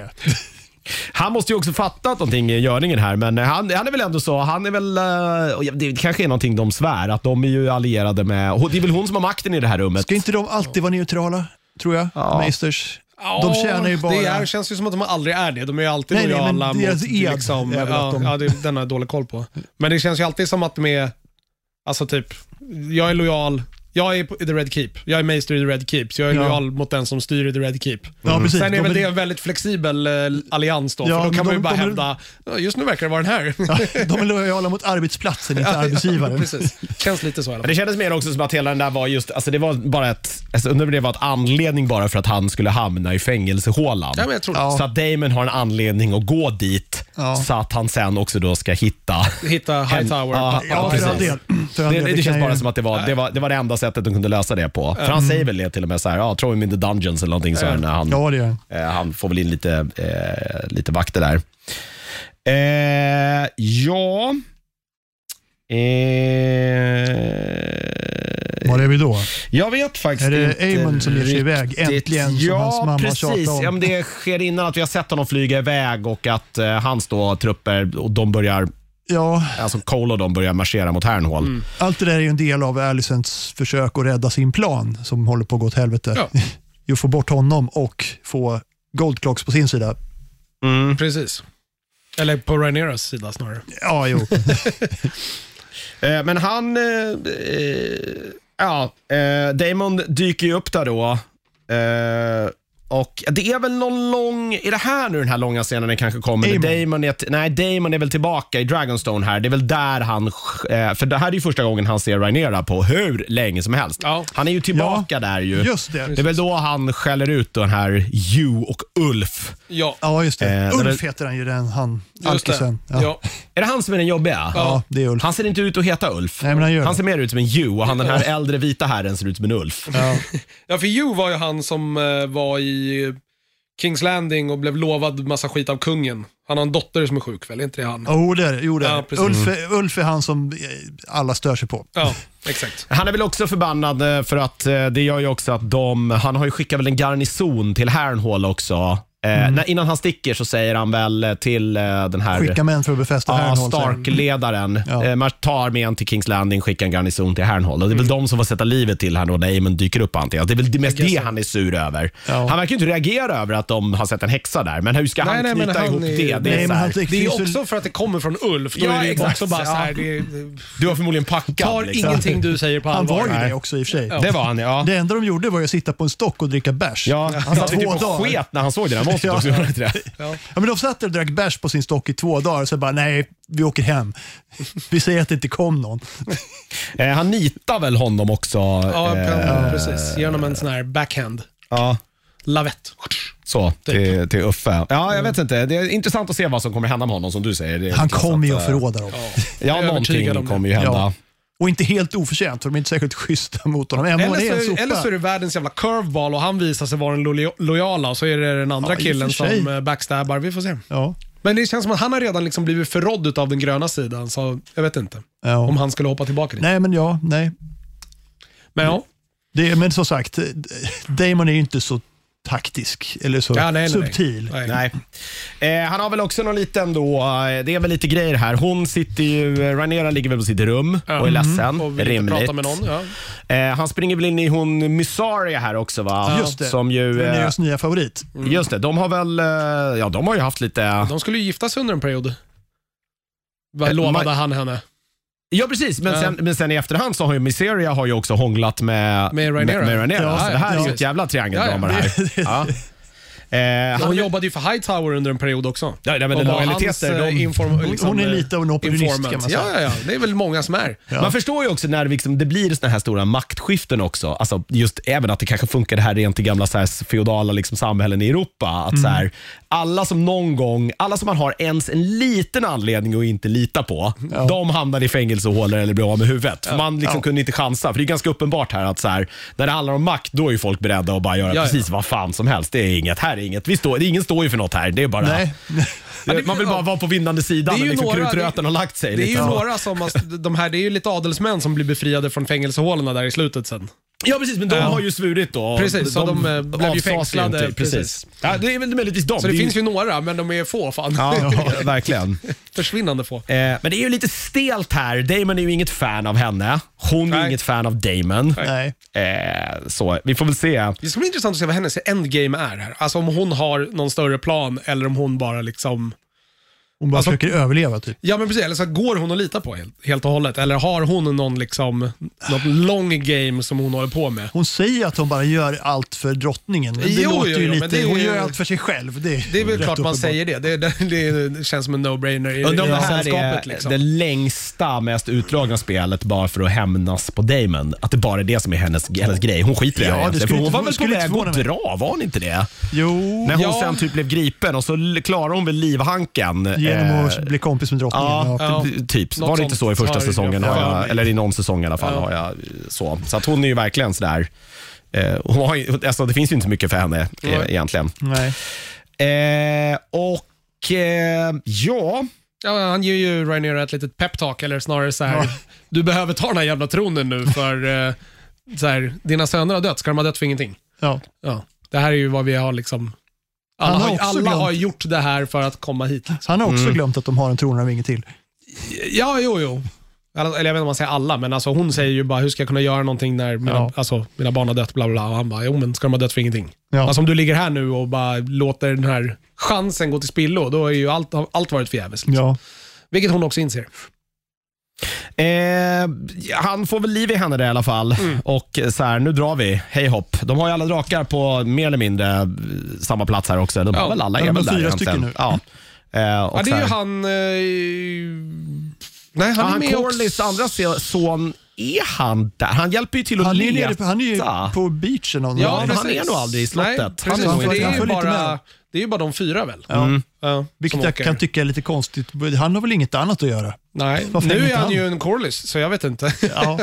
Han måste ju också fatta någonting i görningen här, men han är väl ändå så, han är väl, det kanske är någonting de svär, att de är ju allierade med, det är väl hon som har makten i det här rummet. Ska inte de alltid vara neutrala, tror jag, Meisters? De tjänar ju bara... Det känns ju som att de aldrig är det. De är ju alltid lojala mot liksom, den har jag dålig koll på. Men det känns ju alltid som att de är, alltså typ, jag är lojal. Jag är i The Red Keep. Jag är Meister i The Red Keep. Så jag är lojal mot den som styr i The Red Keep. Ja, precis. Sen är väl det en väldigt flexibel allians då. För då kan man ju bara hävda, just nu verkar det vara den här. Ja, de är lojala mot arbetsplatsen, inte arbetsgivaren. Precis. Känns lite så. Det kändes mer också som att hela den där var just, alltså det var bara det var ett anledning bara för att han skulle hamna i fängelsehålan. Ja, men jag tror det. Så att Daemon har en anledning att gå dit, så att han sen också då ska hitta High Tower. Ja, precis. Det känns bara som att det var det enda sättet de kunde lösa det på. För han säger väl det till och med så här, throw him in the dungeons eller någonting så här, när han får väl in lite vakter där. Var är vi då? Jag vet faktiskt inte. Är det Aemon som ger sig iväg äntligen, som hans mamma precis. Om? Ja, men det sker innan att vi har sett honom flyga iväg och att hans då trupper och de börjar, alltså Cole och de börjar marschera mot Harrenhal. Allt det där är ju en del av Alicents försök att rädda sin plan som håller på att gå åt helvete. Ju få bort honom och få Goldclocks på sin sida. Precis. Eller på Rhaenyras sida snarare. Ja, jo. Men han Daemon dyker ju upp där då Och det är väl någon lång... Är det här nu den här långa scenen den kanske kommer? Damon är väl tillbaka i Dragonstone här. Det är väl där han... För det här är ju första gången han ser Rhaenyra på hur länge som helst. Ja. Han är ju tillbaka där ju. Just det. Det är väl då han skäller ut den här Hugh och Ulf. Ja just det. Ulf heter han ju, han alkisen. Ja. Är det han som är den jobbiga? Ja, det är Ulf. Han ser inte ut att heta Ulf. Nej, men han ser mer ut som en Hugh och han den här äldre vita herren ser ut som en Ulf. Ja, för Hugh var ju han som var i King's Landing och blev lovad massa skit av kungen. Han har en dotter som är sjuk, väl? Är inte det han? Det är. Ja, Ulf är han som alla stör sig på. Ja, exakt. Han är väl också förbannad för att det gör ju också att han har ju skickat väl en garnison till Harrenhal också. Innan han sticker så säger han väl till den här... Skicka män för att befästa Harrenhal. Stark-ledaren. Man tar med en till King's Landing, skickar en garnison till Harrenhal. Och det är väl de som får sätta livet till här då Daemon dyker upp antingen. Det är väl mest det han är sur över. Ja. Han verkar ju inte reagera över att de har sett en häxa där. Men hur ska han knyta ihop det? Det är också för att det kommer från Ulf. Då är det också bara så här, du har förmodligen packat. Tar liksom ingenting du säger på allvar. Han var ju det också i och för sig. Det var han, ja. Det enda de gjorde var att sitta på en stock och dricka bärs. Ja, han satt typ och sket när han såg det där. Men de satt och drack bärs på sin stock i 2 dagar och så bara, nej, vi åker hem. Vi säger att det inte kom någon. Han nitar väl honom också. Ja, precis. Genom en sån här backhand. Ja. Lavett. Så, till Uffe. Ja, jag vet inte. Det är intressant att se vad som kommer hända med honom, som du säger. Han kommer ju att förråda dem. Ja, någonting kommer ju hända. Ja. Och inte helt oförtjänt, för de är inte särskilt schyssta mot honom. Eller så är det världens jävla curveball och han visar sig vara den lojala och så är det den andra killen som backstabbar. Vi får se. Ja. Men det känns som att han har redan liksom blivit förrådd av den gröna sidan, så jag vet inte om han skulle hoppa tillbaka dit. Nej. Men men som sagt, Daemon är ju inte så taktisk eller så subtil. Nej. Han har väl också någon liten då, det är väl lite grejer här. Hon sitter ju, Rhaenyra ligger väl på sitt rum och är ledsen. Och vill inte prata med någon. Han springer väl in i hon Mysaria här också, va? Just det. Som ju Rhaenyras nya favorit. Just det, de har väl de har ju haft lite... De skulle ju giftas under en period. Vad lovade han henne? Ja, precis. Men sen i efterhand så har ju Mysaria har ju också hånglat med Rhaenyra. Ja, så det här är ju ett jävla triangeldrama det här. Han jobbade ju för Hightower under en period också. Ja, men hon är lite av en opportunist, kan man säga. Ja, det är väl många som är. Ja. Man förstår ju också när det blir såna här stora maktskiften också. Alltså just även att det kanske funkar det här rent i gamla så här feodala liksom samhällen i Europa. Att så här, alla som man har ens en liten anledning att inte lita på, de hamnar i fängelsehålor eller blir av med huvudet. För man liksom kunde inte chansa. För det är ganska uppenbart här att så här, när det handlar om makt, då är ju folk beredda att bara göra precis vad fan som helst. Det är inget här. Ingen står ju för något här. Det är bara... Nej. Man vill bara vara på vinnande sidan när liksom krutröten har lagt sig. Det är ju några som... det är ju lite adelsmän som blir befriade från fängelsehålorna där i slutet sen. Ja, precis, men de har ju svurit då. Precis, så de blev ju fängslade. Precis. Ja, det är väl möjligtvis de. Så det finns ju några, men de är få fan. Ja, verkligen. Försvinnande få. Men det är ju lite stelt här. Damon är ju inget fan av henne. Hon är inget fan av Damon. Nej. Så vi får väl se. Det ska bli intressant att se vad hennes endgame är här. Alltså om hon har någon större plan eller om hon bara liksom... Hon bara försöker överleva typ. Ja, men precis. Eller så går hon att lita på helt och hållet. Eller har hon någon liksom något long game som hon håller på med? Hon säger att hon bara gör allt för drottningen. Men det låter ju lite... Hon gör allt för sig själv. Det är väl klart man säger det. Det känns som en no-brainer. Undrar om det här är liksom det längsta, mest utdragna spelet bara för att hämnas på Daemon. Att det bara är det som är hennes grej. Hon skiter i det. För hon var väl på väg att dra, var hon inte det? Jo. När hon sen typ blev gripen och så klarar hon väl livhanken. Genom att bli kompis med drottningen. Ja, typ. Var det inte så i första säsongen? Eller i någon säsong i alla fall. Har jag så att hon är ju verkligen sådär... Hon har ju, alltså, det finns ju inte så mycket för henne egentligen. Nej. Ja, han ger ju Rhaenyra ett litet peptalk, eller snarare så här: du behöver ta den här jävla tronen nu för så här, dina söner har dött, ska de ha dött för ingenting? Ja. Det här är ju vad vi har liksom... Alla har gjort det här för att komma hit. Liksom. Han har också glömt att de har en tron av inget till. Ja, jo. Eller jag vet inte om man säger alla, men alltså, hon säger ju bara, hur ska jag kunna göra någonting när mina barn har dött, bla bla. Och han bara, jo men ska de ha dött för ingenting? Ja. Alltså om du ligger här nu och bara låter den här chansen gå till spillo, då är ju allt varit förgäves. Liksom. Ja. Vilket hon också inser. Han får väl liv i henne där i alla fall. Och så här, nu drar vi. Hej hopp. De har ju alla drakar på mer eller mindre samma plats här också. De har väl alla är väl där 4 stycken nu. Ja. Ja, det är ju han... Nej, han är med Corlys andra son. Är han där? Han hjälper ju till att leta. Han är ju på beachen. Ja, men han är nog aldrig i slottet. Nej, precis, det är ju bara de 4 väl? Ja. Vilket jag kan tycka är lite konstigt. Han har väl inget annat att göra? Nej, nu är han ju en Corlys, så jag vet inte. Ja.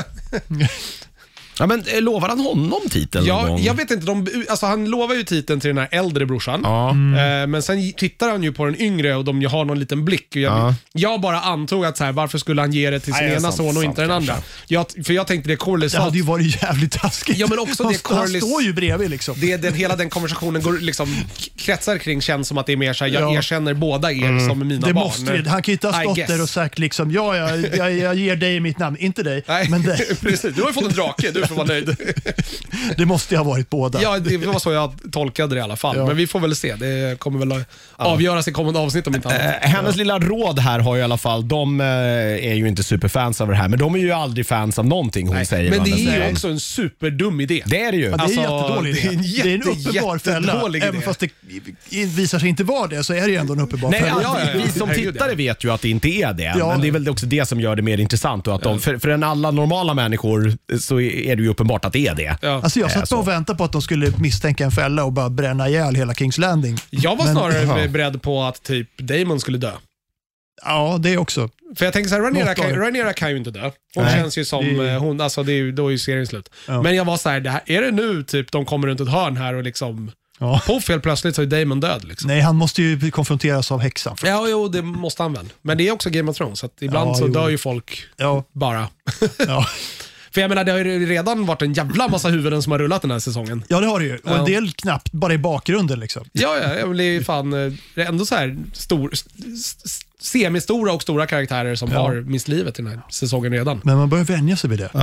Ja, men lovar han honom titeln någon gång? Jag vet inte. Alltså, han lovar ju titeln till den här äldre brorsan. Men sen tittar han ju på den yngre och de har någon liten blick. Jag bara antog att så här, varför skulle han ge det till sin ena son och inte den andra? För jag tänkte det Corlys... Det hade ju varit jävligt taskigt. Ja, men också det Corlys... Han står ju bredvid liksom. Hela den konversationen går liksom kretsar kring, känns som att det är mer så här, jag erkänner båda er som mina det barn. Måste, han kan ju inte ha stått där och sagt liksom, jag ger dig mitt namn, inte dig. Nej, men precis. Du har ju fått en drake, du får vara nöjd. Det måste ju ha varit båda. Ja, det var så jag tolkade det i alla fall. Men vi får väl se. Det kommer väl att avgöras i kommande avsnitt om inte annat. Hennes lilla råd här har ju i alla fall, de är ju inte superfans av det här, men de är ju aldrig fans av någonting hon säger. Men det är ju också en superdum idé. Det är det ju. Ja, det är jättedålig idé. Det är en uppenbar fälla. Även fast det visar sig inte vara det, så är det ju ändå en uppenbar fälla. Vi som tittare vet ju att det inte är det. Men det är väl också det som gör det mer intressant. Och att för en alla normala människor så är det ju uppenbart att det är det. Alltså jag satt och väntade på att de skulle misstänka en fälla och bara bränna ihjäl hela Kings Landing. Jag var snarare beredd på att typ Daemon skulle dö. Ja, det också. För jag tänker så här, Rhaenyra kan ju inte dö. Hon känns ju som hon, alltså då är ju serien slut. Men jag var så här, är det nu typ de kommer runt ett hörn här och liksom Puff helt plötsligt så är Daemon död liksom. Nej, han måste ju konfronteras av häxan. Ja, jo, det måste han väl. Men det är också Game of Thrones, så att ibland så dör ju folk bara. För jag menar, det har ju redan varit en jävla massa huvuden som har rullat den här säsongen. Ja, det har det ju. Och en del knappt bara i bakgrunden liksom. Ja, det är fan ändå så här semistora och stora karaktärer som har mist livet i den här säsongen redan. Men man börjar vänja sig vid det.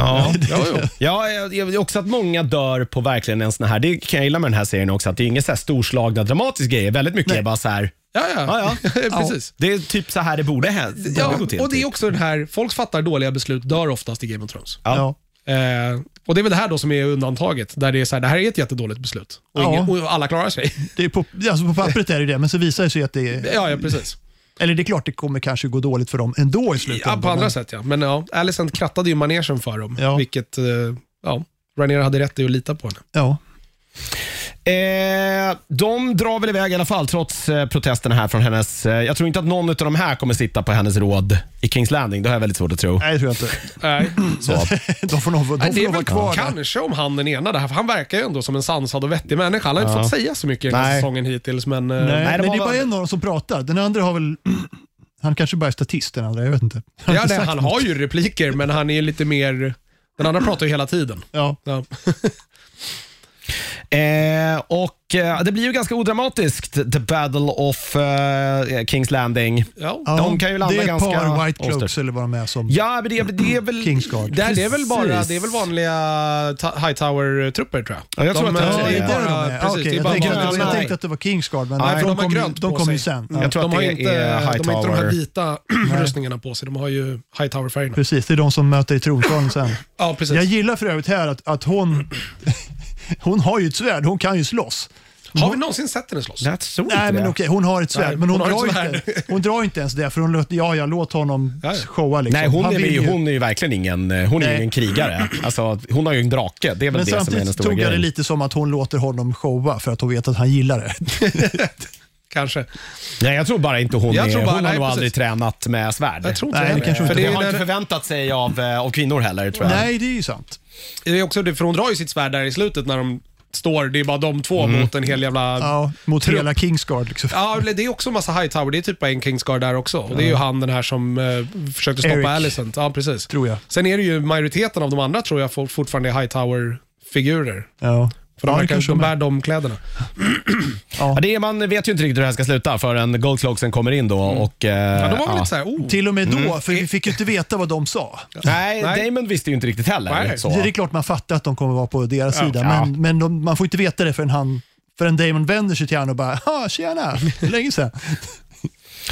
Ja, också att många dör på verkligen en sån här. Det kan jag gilla med den här serien också, att det är ingen så här storslagna dramatisk grej. Väldigt mycket är bara så här. Ja. Precis. Det är typ så här det borde gå till. Och det är också den här, folk fattar dåliga beslut, dör oftast i Game of Thrones. Och det är väl det här då som är undantaget, där det är så här, det här är ett jättedåligt beslut. Och alla klarar sig. Det är på pappret är det, men så visar det sig att det är... Ja, precis. Eller det är klart det kommer kanske gå dåligt för dem ändå i slutet. Ja, på andra sätt Men Alicent krattade ju manegen för dem, vilket Rhaenyra hade rätt i att lita på henne. Ja. De drar väl iväg i alla fall trots protesterna här från hennes. Jag tror inte att någon av de här kommer sitta på hennes råd i Kings Landing. Det har jag väldigt svårt att tro. Nej, det tror jag inte. Nej. Så. De får nog vara kvar. Kanske om han den ena där, för han verkar ju ändå som en sansad och vettig människa. Han har inte fått säga så mycket i den här säsongen hittills. Men det är bara en av dem som pratar. Den andra har väl... Han kanske bara är statist, den andra, jag vet inte. Han har ju repliker, men han är lite mer... Den andra pratar ju hela tiden. Ja. Och det blir ju ganska odramatiskt, The Battle of Kings Landing. De kan ju landa ganska... Det är ett par White Cloaks eller vad de är som... Ja, men det är väl... Kingsguard. Det är väl vanliga Hightower-trupper, tror jag. Ja, jag tror att det är bara... Precis, jag tänkte att det var Kingsguard, men de kom ju sen. Jag tror att det är Hightower. De har inte de här vita rustningarna på sig, de har ju Hightower-färgerna. Precis, det är de som möter i tronsalen sen. Ja, precis. Jag gillar för övrigt här att hon har ju ett svärd, hon kan ju slåss. Har vi någonsin sett henne slåss? Nej, men okej, hon har ett svärd, men hon drar inte ens det, för hon låt honom showa liksom. Nej, hon är ju verkligen ingen krigare. Alltså, hon har ju en drake, det är väl det som är den stora grejen. Men samtidigt tog jag det lite som att hon låter honom showa för att hon vet att han gillar det. Kanske. Nej, jag tror bara inte hon har nog aldrig tränat med svärd. Jag tror inte det. För det har inte förväntat sig av kvinnor heller, tror jag. Nej, det är ju sant. Det är också det, för hon drar ju sitt svärd där i slutet när de står, det är bara de två mot en hel jävla... mot hela Kingsguard liksom. Ja, det är också en massa Hightower, det är typ bara en Kingsguard där också. Och det är ju han den här som försökte stoppa Alicent. Ja, precis. Tror jag. Sen är det ju majoriteten av de andra, tror jag, fortfarande är Hightower-figurer. Ja. För de bär de kläderna. Man vet ju inte riktigt hur det här ska sluta förrän Goldcloaksen kommer in då. Och, de var väl lite så här, till och med då, för vi fick ju inte veta vad de sa. Nej, Daemon visste ju inte riktigt heller. Så. Det är klart man fattar att de kommer vara på deras sida, men man får inte veta det förrän Daemon vänder sig till honom och bara, tjena, länge sedan.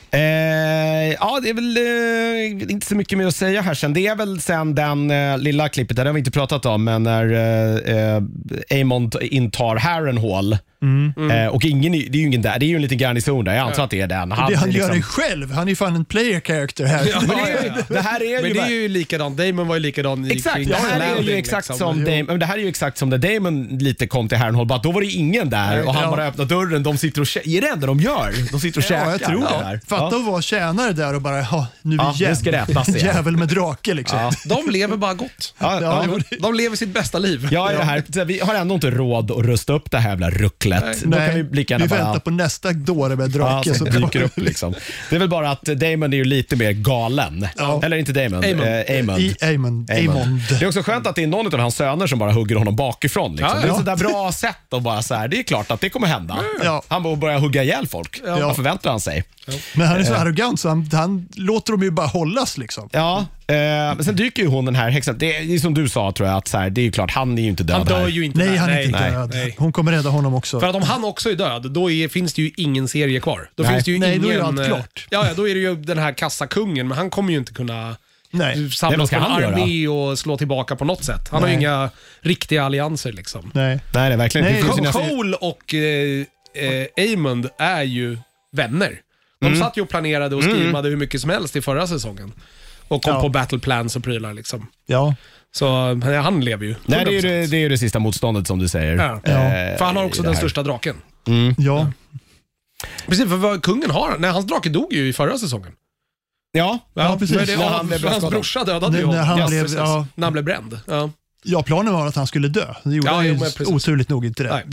Ja, det är väl inte så mycket mer att säga här sen. Det är väl sen den lilla klippet där, det har vi inte pratat om, men när Aemond intar Harrenhal. Och det är ju ingen där, det är ju en liten garnison där. Jag antar att det är den. Han liksom, gör det själv. Han är fan en player character här. Det här är men det är ju likadant. Damon var ju likadan i exakt. King's Det här är ju Landing, exakt liksom. som Damon. Det här är ju exakt som när Damon lite kom till Harrenhal. Bara då var det ingen där och han bara öppnar dörren. De sitter och är det enda de gör? De sitter och käkar. Jag tror det. Där. Fatta att vara tjänare där och bara, nu är det ska rättas igen. jävel med drake liksom. De lever bara gott. De lever sitt bästa liv. Ja, det här. Vi har ändå inte råd att rusta upp det här jävla rucklet. Då kan vi lika gärna vi väntar på nästa dåre med drake som dyker upp liksom. Det är väl bara att Damon är ju lite mer galen. Eller inte Damon. Aemond. Det är också skönt att det är någon av hans söner som bara hugger honom bakifrån. Liksom. Det är ett sådär bra sätt att bara så här, det är klart att det kommer hända. Han bara börjar hugga ihjäl folk. Vad förväntar han sig? Men han är så arrogant så han låter dem ju bara hållas liksom. Ja, men sen dyker ju hon den här häxan. Det är som du sa, tror jag, att så här, det är ju klart, han är ju inte död. Han dör ju inte. Nej, han är inte död. Nej. Hon kommer rädda honom också. För att om han också är död, då finns det ju ingen serie kvar. Då finns det ju ingen... då är allt klart. Ja, då är det ju den här kassakungen, men han kommer ju inte kunna samla på en armé och slå tillbaka på något sätt. Han har ju inga riktiga allianser liksom. Nej, det är verkligen. Cole och Aemond är ju vänner. De satt ju och planerade och skrivade hur mycket som helst i förra säsongen. Och kom på battle plans och prylar liksom. Ja. Så han lever ju. 100%. Nej, det är ju det sista motståndet som du säger. Ja. För han har också den största draken. Ja. Precis, för vad kungen har, nej, hans drake dog ju i förra säsongen. Ja, precis. Hans brorsa dödade ju när han blev bränd. Ja, planen var att han skulle dö. Det gjorde han ju oturligt nog inte det.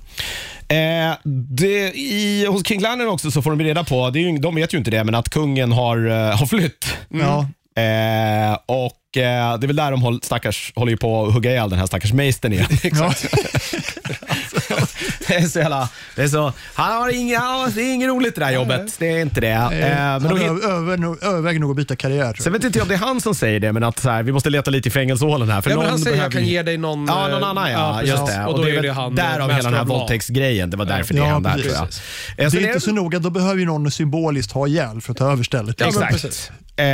Hos King Landing också så får de reda på, de vet ju inte det, men att kungen har flytt. Ja. Och det är väl där de håller ju på att hugga ihjäl den här stackars meistern igen. Exakt. Det är så jävla, det är inget roligt det där jobbet. Det är inte det. Men överväger nog att byta karriär. Sen vet inte jag om det är han som säger det, men att så här, vi måste leta lite i fängelsehålen här. För men han säger jag kan ge dig någon... Ja, någon annan, just det. Och då är det han därav hela den här våldtäktsgrejen. Det var därför det hände här, tror jag. Det är inte så noga, då behöver ju någon symboliskt ha ihjäl för att ta över stället. Exakt.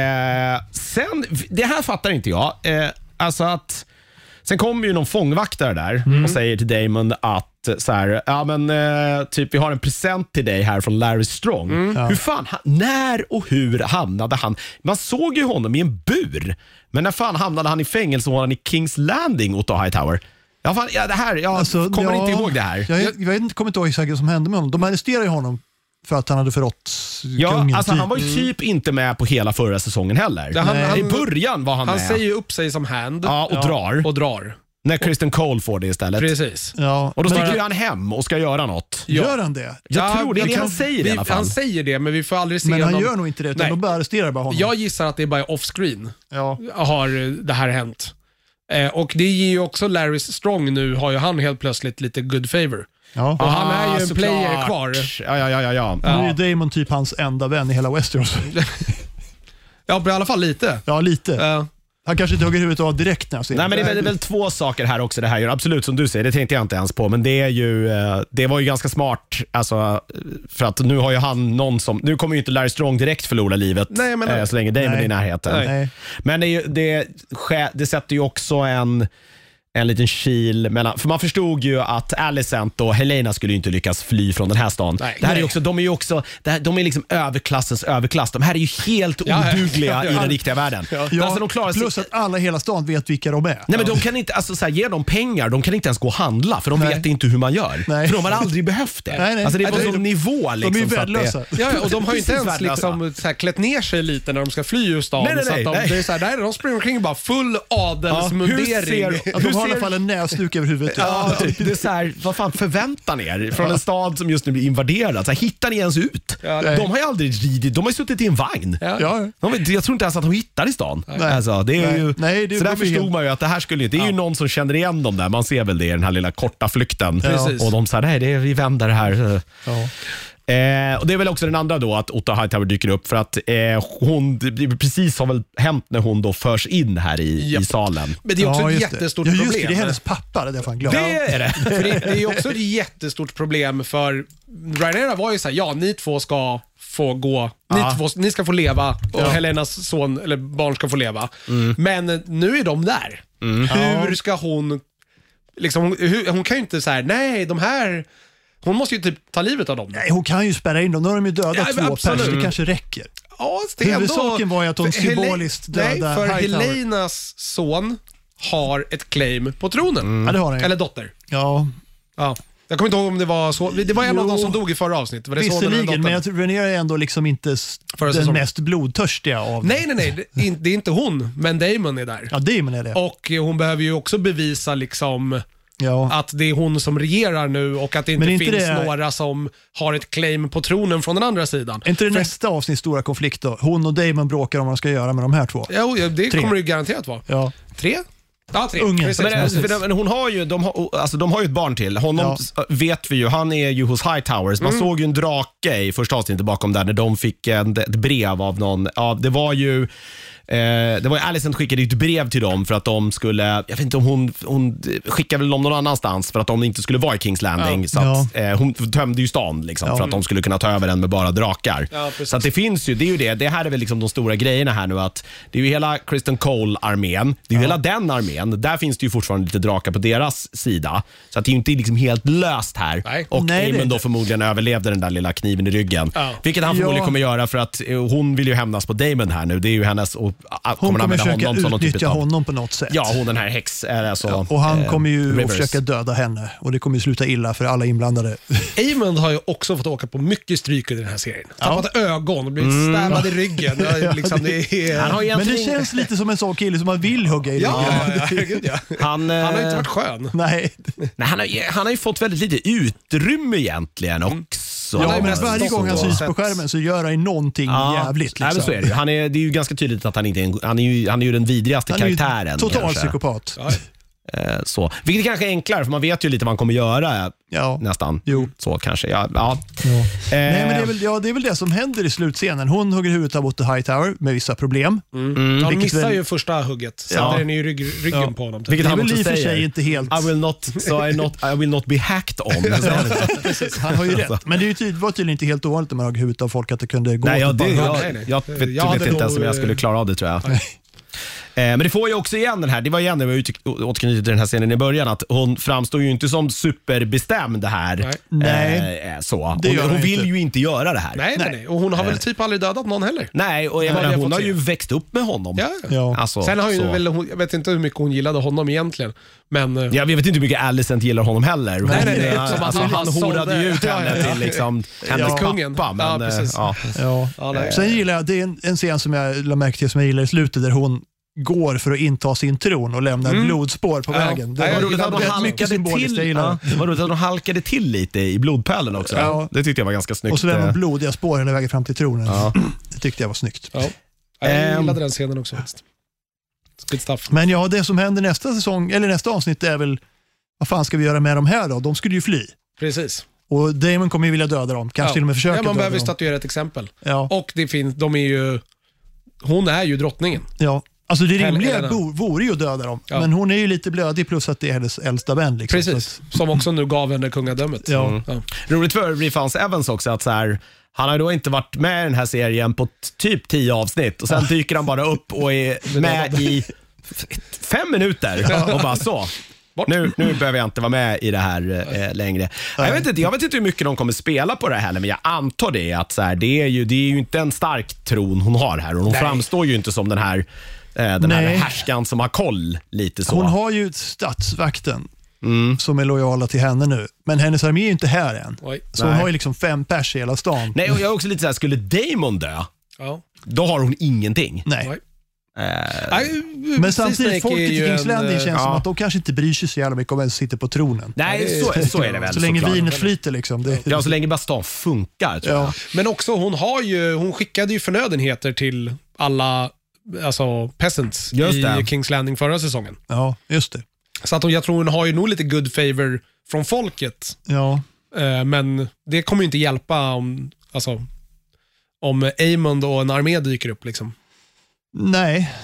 Sen, det här fattar inte jag. Alltså att sen kommer ju någon fångvaktare där och säger till Damon att så här, typ vi har en present till dig här från Larry Strong. Hur fan, när och hur hamnade han? Man såg ju honom i en bur. Men när fan hamnade han i fängelsehålan i King's Landing, Otto Hightower? Jag kommer inte ihåg det här. Jag kommer inte ihåg exakt vad som hände med honom. De arresterade honom för att han hade förrått kungen. Alltså han var ju typ inte med på hela förra säsongen heller. I början var han med. Han säger ju upp sig som Hand. Och drar. När Kristen Cole får det istället. Precis. Ja. Och då sticker han hem och ska göra något. Gör han det? Jag tror det. Han säger det i alla fall. Han säger det, men vi får aldrig se men han gör nog inte det, utan de bara arresterar bara honom. Jag gissar att det är bara off-screen har det här hänt. Och det ger ju också Larry Strong nu, har ju han helt plötsligt lite good favor. Ja. Och han är ju en player kvar. Ja. Nu är Damon typ hans enda vän i hela Westeros. Ja, i alla fall lite. Ja, lite. Han kanske inte hugger huvudet av direkt när han ser. Nej, men det är väl två saker här också det här gör. Absolut, som du säger, det tänkte jag inte ens på. Men det är ju, det var ju ganska smart. Alltså, för att nu har ju han någon som, nu kommer ju inte Larry Strong direkt förlora livet. Nej, men så länge Damon är i närheten. Nej. Men det sätter ju också en liten kil mellan, för man förstod ju att Alicent och Helena skulle ju inte lyckas fly från den här stan. Det här är ju också, de är liksom överklassens överklass. De här är ju helt odugliga i den riktiga världen. Alltså, de klarar plus att alla i hela stan vet vilka de är. Nej, men de kan inte, alltså, så här, ge dem pengar, de kan inte ens gå och handla, för de vet inte hur man gör. För de har aldrig behövt det. Alltså, det är på en sån nivå liksom, de är värdelösa. Och de har ju inte ens liksom, så här, klätt ner sig lite när de ska fly ur stan. Nej. Det är så här, där de springer omkring bara full adelsmundering. De har i alla fall en näsduk över huvudet. Typ. Det är så här, vad fan förväntar ni er från en stad som just nu blir invaderad? Så här, hittar ni ens ut? De har ju aldrig ridit, de har ju suttit i en vagn. Jag tror inte ens att de hittar i stan. Alltså, det är ju, så där förstod man ju att det här skulle det är ju någon som känner igen dem där. Man ser väl det i den här lilla korta flykten. Och de säger, nej, vi vänder det här. Och det är väl också den andra då, att Otto Hightower dyker upp för att hon, precis har väl hänt när hon då förs in här i salen. Men det är också ett jättestort problem. Just det är hennes pappa, det är fan glad. Det är det. För det är också ett jättestort problem för Rhaenyra var ju så här, ja, ni två ska få gå, ni ska få leva och Helenas son eller barn ska få leva. Men nu är de där. Hur ska hon liksom, hon kan ju inte så här, nej, de här, hon måste ju typ ta livet av dem. Nej, hon kan ju spärra in dem. Nu har de ju dödat 2 personer, det kanske räcker. Ja, det är huvudsaken var ju att hon symboliskt dödade för Hightower. Helenas son har ett claim på tronen. Ja, det har han ju. Eller dotter. Ja. Jag kommer inte ihåg om det var så. Det var en av dem som dog i förra avsnittet. Var det visserligen, men jag tror Rhaenyra är ändå liksom inte den mest blodtörstiga av Nej, det är inte hon, men Daemon är där. Ja, Daemon är det. Och hon behöver ju också bevisa liksom att det är hon som regerar nu och att det inte finns några som har ett claim på tronen från den andra sidan. Är inte det nästa avsnitt stora konflikt då? Hon och Daemon bråkar om vad de ska göra med de här 2. Ja, det 3. kommer det garanterat vara. Ja. 3? Ja, 3. Men hon har ju, de har ju ett barn till. Honom vet vi ju, han är ju hos Hightowers. Man såg ju en drake i första avsnittet bakom där när de fick ett brev av någon. Ja, det var ju Alicent skickade ett brev till dem för att de skulle, jag vet inte om hon skickade väl dem någon annanstans för att de inte skulle vara i King's Landing så att, hon tömde ju stan liksom, för att de skulle kunna ta över den med bara drakar. Så att det finns ju, det är ju det här är väl liksom de stora grejerna här nu, att det är ju hela Kristen Cole-armén, det är ju hela den armén, där finns det ju fortfarande lite drakar på deras sida, så att det är ju inte liksom helt löst här. Och Aemon då förmodligen överlevde den där lilla kniven i ryggen, vilket han förmodligen kommer göra för att hon vill ju hämnas på Daemon här nu, det är ju hennes, och hon kommer försöka utnyttja honom på något sätt. Ja, hon den här alltså, och han kommer ju försöka döda henne och det kommer ju sluta illa för alla inblandade. Aemon har ju också fått åka på mycket stryk i den här serien. Tappat ögon och blivit stäbbad i ryggen. Liksom, men det känns lite som en sån kille som man vill hugga i ryggen. Han har inte varit skön. Nej, han har ju fått väldigt lite utrymme egentligen också. Ja, men varje gång han syns på skärmen så gör han någonting jävligt. Liksom. Så är det ju. Det är ju ganska tydligt att han inte är han är ju den vidrigaste karaktären. Han är ju total psykopat. Så. Vilket kanske är enklare, för man vet ju lite vad man kommer göra nästan. Så kanske, Nej, men det är väl det som händer i slutscenen. Hon hugger huvudet av Otto Hightower med vissa problem. Han missar ju första hugget. Sätter den i ryggen på honom. Vilket han väl i och för sig inte helt... I will not be hacked on. Han har ju rätt. Men det var tydligen inte helt ovanligt när man hugger huvudet av folk att det kunde gå. Jag vet inte ens om jag skulle klara av det, tror jag. Men det får ju också igen den här, det var igen när vi återknyter till den här scenen i början, att hon framstår ju inte som superbestämd här. Nej. Så. Hon vill ju inte göra det här. Nej. Och hon har väl typ aldrig dödat någon heller. Nej, och hon har ju växt upp med honom. Alltså, sen har ju väl, jag vet inte hur mycket hon gillade honom egentligen. Men jag vet inte hur mycket Alicent gillar honom heller. Nej. Han horade ju ut henne till liksom hennes kungen. Pappa. Men, Sen gillar jag, det är en scen som jag lade märke till som jag gillar i slutet, där hon går för att inta sin tron och lämnar blodspår på vägen. Det var roligt att de halkade till lite i blodpölen också. Det tyckte jag var ganska snyggt. Och så lämnar blodiga spår hela vägen fram till tronen. Det tyckte jag var snyggt. Jag gillade den scenen också. Men det som händer nästa säsong, eller nästa avsnitt, är väl, vad fan ska vi göra med dem här då? De skulle ju fly. Precis. Och Daemon kommer ju vilja döda dem. Kanske till och med försöka döda dem. Man behöver statuera ett exempel. Och det finns, hon är ju drottningen. Ja. Alltså det rimliga vore ju att döda dem. Men hon är ju lite blödig, plus att det är hennes äldsta vän. Liksom. Precis, som också nu gav henne kungadömet. Roligt för Rifans Evans också att så här, han har då inte varit med i den här serien på typ 10 avsnitt och sen dyker han bara upp och är med i 5 minuter och bara så. Nu behöver jag inte vara med i det här längre. Jag vet inte hur mycket de kommer spela på det här, men jag antar det att så här, det är ju inte en stark tron hon har här, och hon framstår ju inte som den här härskan som har koll lite så. Hon har ju statsvakten som är lojala till henne nu, men hennes armé är ju inte här än. Så hon har ju liksom 5 pers i hela stan. Nej, och jag är också lite så här, skulle Daemon dö, då har hon ingenting. Nej. Men samtidigt, folket i King's Landing känns som att de kanske inte bryr sig så jävla mycket om vem som sitter på tronen. Nej, så är det väl. Så länge vinet flyter liksom. Så länge bara stan funkar, tror jag. Men också, hon skickade ju förnödenheter till alla peasants i King's Landing förra säsongen. Ja, just det. Så att jag tror hon har ju nog lite good favor från folket. Men det kommer ju inte hjälpa om Aemond och en armé dyker upp liksom. Nej.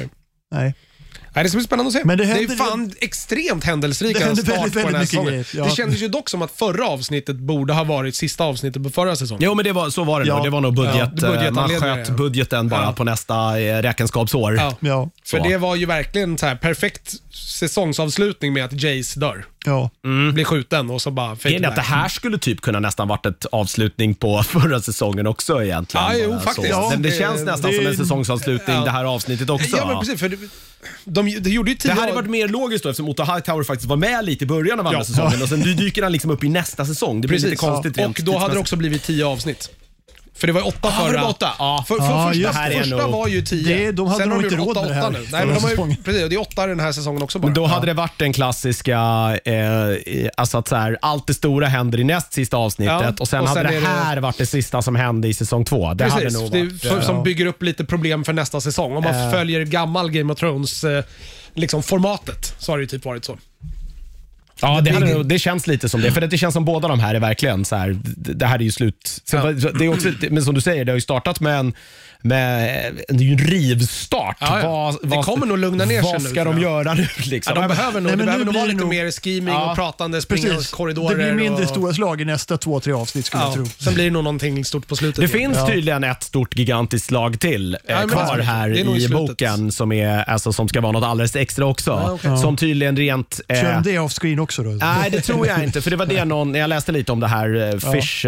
Nej, det ska bli spännande att se. Men det är fan extremt händelserika start på den här säsongen. Ja. Det kändes ju dock som att förra avsnittet borde ha varit sista avsnittet på förra säsongen. Jo, men så var det nog. Det var nog man sköt budgeten bara på nästa räkenskapsår. Ja. För det var ju verkligen så här perfekt säsongsavslutning med att Jace dör. Ja. Blir skjuten och så bara... Det här skulle typ kunna nästan varit ett avslutning på förra säsongen också egentligen. Ja, jo, faktiskt. Ja, det känns nästan som en säsongsavslutning det här avsnittet också. Ja, men precis. För det gjorde ju det hade varit mer logiskt då, eftersom Otto Hightower faktiskt var med lite i början av andra säsongen och sen dyker han liksom upp i nästa säsong. Det blir lite konstigt. Och då hade det också blivit 10 avsnitt. För det var 8 förra. Det var 8. Första var ju 10. De hade nog inte råd med det här. Nej, men precis, det är 8 den här säsongen också bara. Men då hade det varit den klassiska alltså att så här, allt det stora händer i näst sista avsnittet och sen hade det här varit det sista som hände i säsong 2. Det hade nog varit, som bygger upp lite problem för nästa säsong. Om man följer gammal Game of Thrones liksom formatet, så har det ju typ varit så. Ja, det känns lite som det. För det känns som båda de här är verkligen så här, det här är ju slut. Det är också, men som du säger, det har ju startat med det är ju en rivstart. Det kommer nog lugna ner sig nu. Vad ska de göra nu liksom? De behöver nog vara lite mer scheming och pratande, springa korridorer. Det blir mindre stora slag i nästa 2-3 avsnitt skulle jag tro. Sen blir det nog någonting stort på slutet. Det finns tydligen ett stort gigantiskt slag till kvar här i boken som är alltså, som ska vara något alldeles extra också. Som tydligen rent... Kör det off-screen också då? Nej, det tror jag inte. För det var det när jag läste lite om det här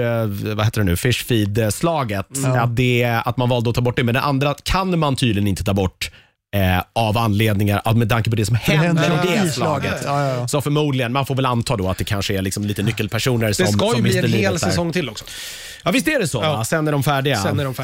fish feed-slaget. Att man valde att ta bort det. Men det andra kan man tydligen inte ta bort av anledningar med tanke på det som händer i det slaget. Så förmodligen, man får väl anta då att det kanske är liksom lite nyckelpersoner som... Det ska ju bli en hel där. Säsong till också. Ja, visst är det så. Va? Sen är de färdiga.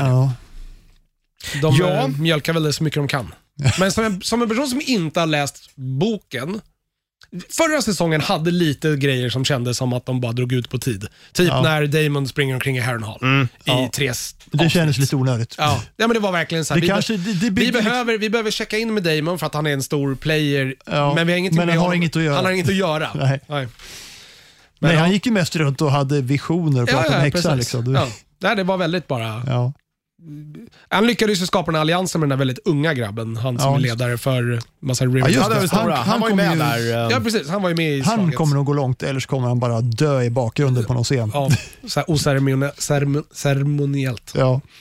De mjölkar väl det så mycket de kan. Men som en person som inte har läst boken, förra säsongen hade lite grejer som kändes som att de bara drog ut på tid. Typ när Daemon springer omkring i Harrenhal i 3 Det kändes lite onödigt. Ja, men det var verkligen så här. Vi behöver checka in med Daemon för att han är en stor player, men vi har ingenting han har inget att göra. Han har inget att göra. Nej, han gick ju mest runt och hade visioner och pratade om häxan liksom. Det var väldigt bara... Han lyckades ju skapa en allians med den där väldigt unga grabben, han som är ledare för massa Rivers. Han var ju med där. Ja, precis. Han var ju med i slaget. Han kommer nog gå långt, eller så kommer han bara dö i bakgrunden på någon scen. Ja, så här oceremoniellt.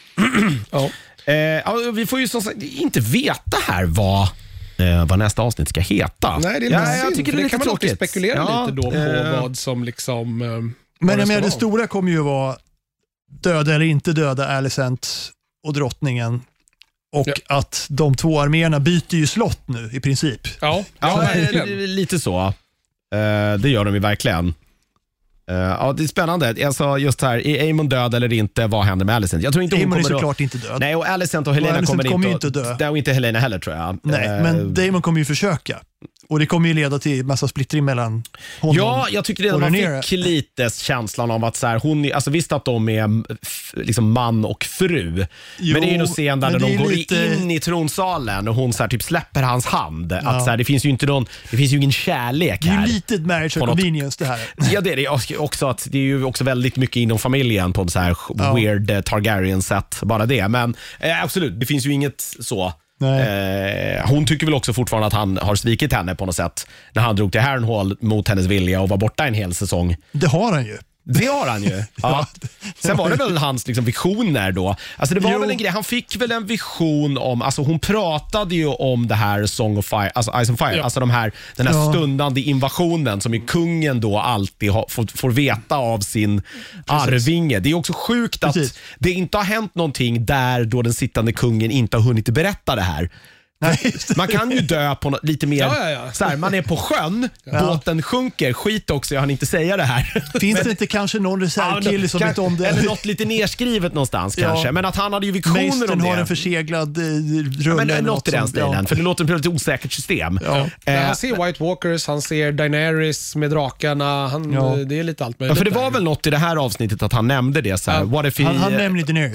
Vi får ju som sagt inte veta här vad nästa avsnitt ska heta. Nej, det är jag tycker det kan man också spekulera lite då på vad som liksom... Men jag menar, det stora kommer ju vara döda eller inte döda Alicent och drottningen. Och att de 2 arméerna byter ju slott nu i princip. Ja, lite så. Det gör de ju verkligen. Det är spännande. Alltså just här, är Aemon död eller inte? Vad händer med Alicent? Jag tror inte Aemon är såklart inte död. Nej, och Alicent och Helena kommer inte dö. Det är inte Helena heller, tror jag. Nej, men Daemon kommer ju försöka. Och det kommer ju leda till massa splittring mellan honom. Ja, jag tycker redan man fick lite känslan av att så här, hon, alltså visst att de är liksom man och fru. Men det är ju någon scen där de går in i tronsalen och hon så här, typ släpper hans hand. Att så här, det finns ju ingen kärlek här. Det är ju lite marriage of convenience det här. Ja, det är det också, att det är ju också väldigt mycket inom familjen på en så här weird Targaryen-sätt, bara det. Men absolut, det finns ju inget så. Hon tycker väl också fortfarande att han har svikit henne på något sätt när han drog till Harrenhal mot hennes vilja och var borta en hel säsong. Det har han ju. Det har han ju. Ja. Sen var det väl hans liksom visioner då. Alltså det var väl en grej, han fick väl en vision om, alltså hon pratade ju om det här Song of Fire, alltså Ice and Fire, alltså den här stundande invasionen som ju kungen då alltid får veta av sin arvinge. Det är också sjukt att det inte har hänt någonting där då den sittande kungen inte har hunnit berätta det här. Man kan ju dö på lite mer så här, man är på sjön, båten sjunker, skit också, jag hann inte säga det här. Finns det inte kanske någon reservkille som vet om det? Eller något lite nerskrivet någonstans kanske, men att han hade ju visioner om det. Har en förseglad rulle. Men något i den stilen, för det låter som ett osäkert system. Han ser White Walkers, han ser Daenerys med drakarna, det är lite allt möjligt. För det var väl något i det här avsnittet att han nämnde det så här, han nämnde Daenerys.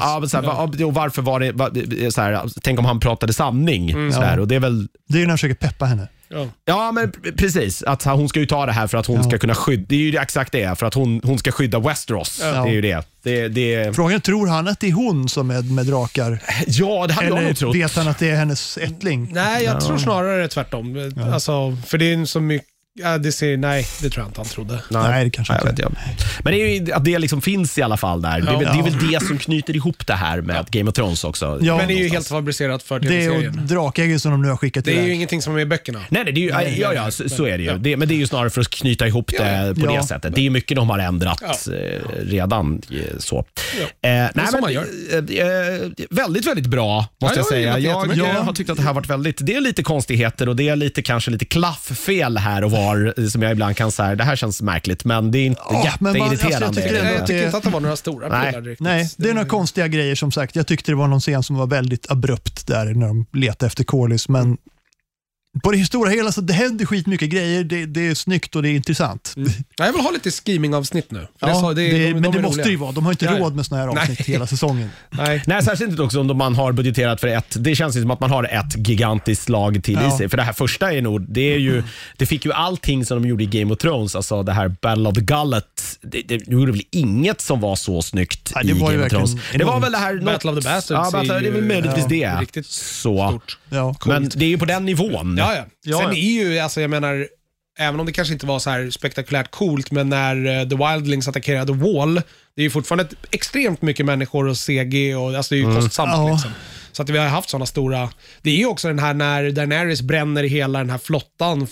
Varför var det så här, tänk om han pratade sanning. Och det är väl... Det är ju när han försöker peppa henne. Ja, men precis. Att hon ska ju ta det här för att hon ska kunna skydda. Det är ju exakt det, för att hon ska skydda Westeros. Det är ju det. Frågan, tror han att det är hon som är med drakar? Ja, det hade jag nog trott. Eller vet han att det är hennes ättling? Nej, jag tror snarare tvärtom. Alltså, för det är så mycket. Ja, det tror jag inte han trodde. Nej, det kanske inte. Men det är ju att det liksom finns i alla fall där. Det är väl det som knyter ihop det här med Game of Thrones också. Ja, men det är ju helt fabricerat för tv-serien. Det är drakägg som de nu har skickat till. Det är ju ingenting som är med i böckerna. Nej, det är ju, så är det ju. Men det är ju snarare för att knyta ihop det på det sättet. Det är ju mycket de har ändrat redan så. Nej, men man gör. Väldigt, väldigt bra måste jag säga. Jag har tyckt att det här varit väldigt, det är lite konstigheter och det är kanske lite klafffel här och var som jag ibland kan säga, det här känns märkligt, men det är inte jätteirriterande. Jag tycker inte att det var några stora pilar riktigt. Nej, det är några konstiga grejer som sagt. Jag tyckte det var någon scen som var väldigt abrupt där när de letade efter Corlys, men på det stora hela så det händer skitmycket grejer. Det är snyggt och det är intressant. Jag vill ha lite scheming-avsnitt nu. Men det måste ju vara. De har inte råd med såna här avsnitt hela säsongen. Nej, särskilt inte också om man har budgeterat för det känns ju som att man har ett gigantiskt slag till i sig. För det här första är nog, det fick ju allting som de gjorde i Game of Thrones, alltså det här Battle of the Gullet. Det gjorde väl inget som var så snyggt i Game of Thrones. Det var väl det här Battle of the Bastards. Ja, det är väl möjligtvis det. Riktigt så stort. Men det är ju på den nivån. Ja. Sen är ju, alltså jag menar, även om det kanske inte var så här spektakulärt coolt, men när The Wildlings attackerade Wall, det är ju fortfarande extremt mycket människor och CG och alltså det är ju kostsamt liksom. Så att vi har haft sådana stora. Det är ju också den här när Daenerys bränner hela den här flottan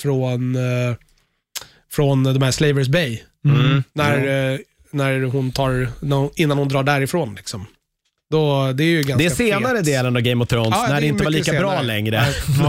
från de här Slavers Bay. När hon innan hon drar därifrån liksom. Då, det är ju ganska det är senare delen av Game of Thrones när det inte var lika bra längre.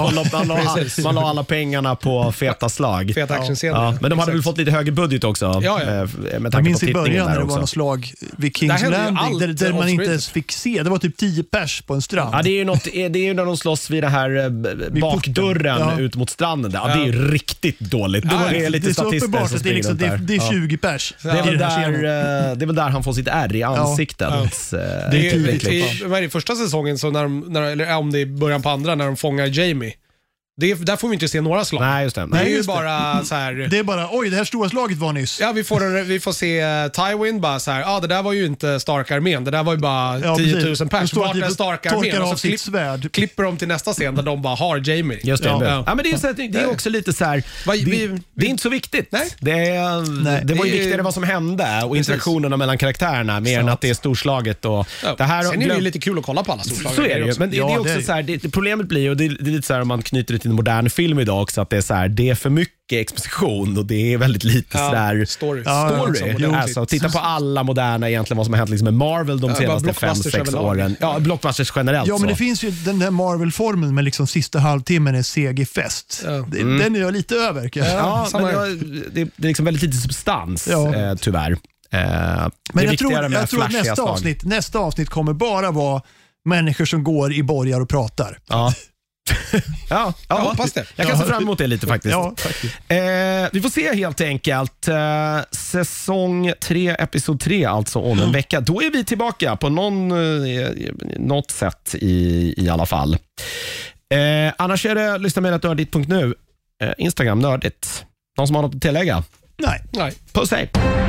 Man la alla pengarna på feta slag. Feta actionscener. Men de hade väl fått lite högre budget också. Jag minns i början när det var något slag vid King's Landing där man inte ens fick se. Det var typ 10 pers på en strand. Ja, det är ju när de slåss vid det här bakdörren ut mot stranden. Ja, det är ju riktigt dåligt. Det är lite statister som springer runt där. Det är 20 pers. Det är väl där han får sitt ärr i ansiktet. Det är i första säsongen så eller om det är början på andra när de fångar Jamie. Där får vi inte se några slag. Nej, just det. Det är ju bara så här. Det är bara, oj, det här stora slaget var nyss. Ja, vi får se Tywin bara så här, det där var ju inte Stark-armén. Det där var ju bara 10 000 pers. Vart är Stark-armén? Och så klipper de till nästa scen där de bara har Jamie. Just det. Ja, men det är också lite så här. Det är inte så viktigt. Nej. Det var ju viktigare vad som hände och interaktionerna mellan karaktärerna mer än att det är storslaget och det här. Sen är det ju lite kul att kolla på alla storslag. Så är det ju. Men det är också så här, problemet blir, och det är lite så här om man knyter det till en modern film idag också, att det är så här, det är för mycket exposition och det är väldigt lite sådär story. Alltså, titta på alla moderna egentligen vad som har hänt liksom med Marvel de senaste 5-6 åren. Ja, blockbusters generellt. Ja, men det finns ju den där Marvel-formeln med liksom sista halvtimmen är CG-fest. Den är jag lite över. Det är liksom väldigt lite substans tyvärr. Men jag tror att nästa avsnitt kommer bara vara människor som går i borgar och pratar. Ja, jag hoppas det. Jag kan se fram emot det lite faktiskt. Faktiskt. Vi får se helt enkelt. Säsong 3, episod 3 alltså om en vecka. Då är vi tillbaka på något sätt i alla fall. Annars är det lyssna.nördigt.nu. Instagram nördigt. Någon som har något att tillägga? Nej. Puss, hej.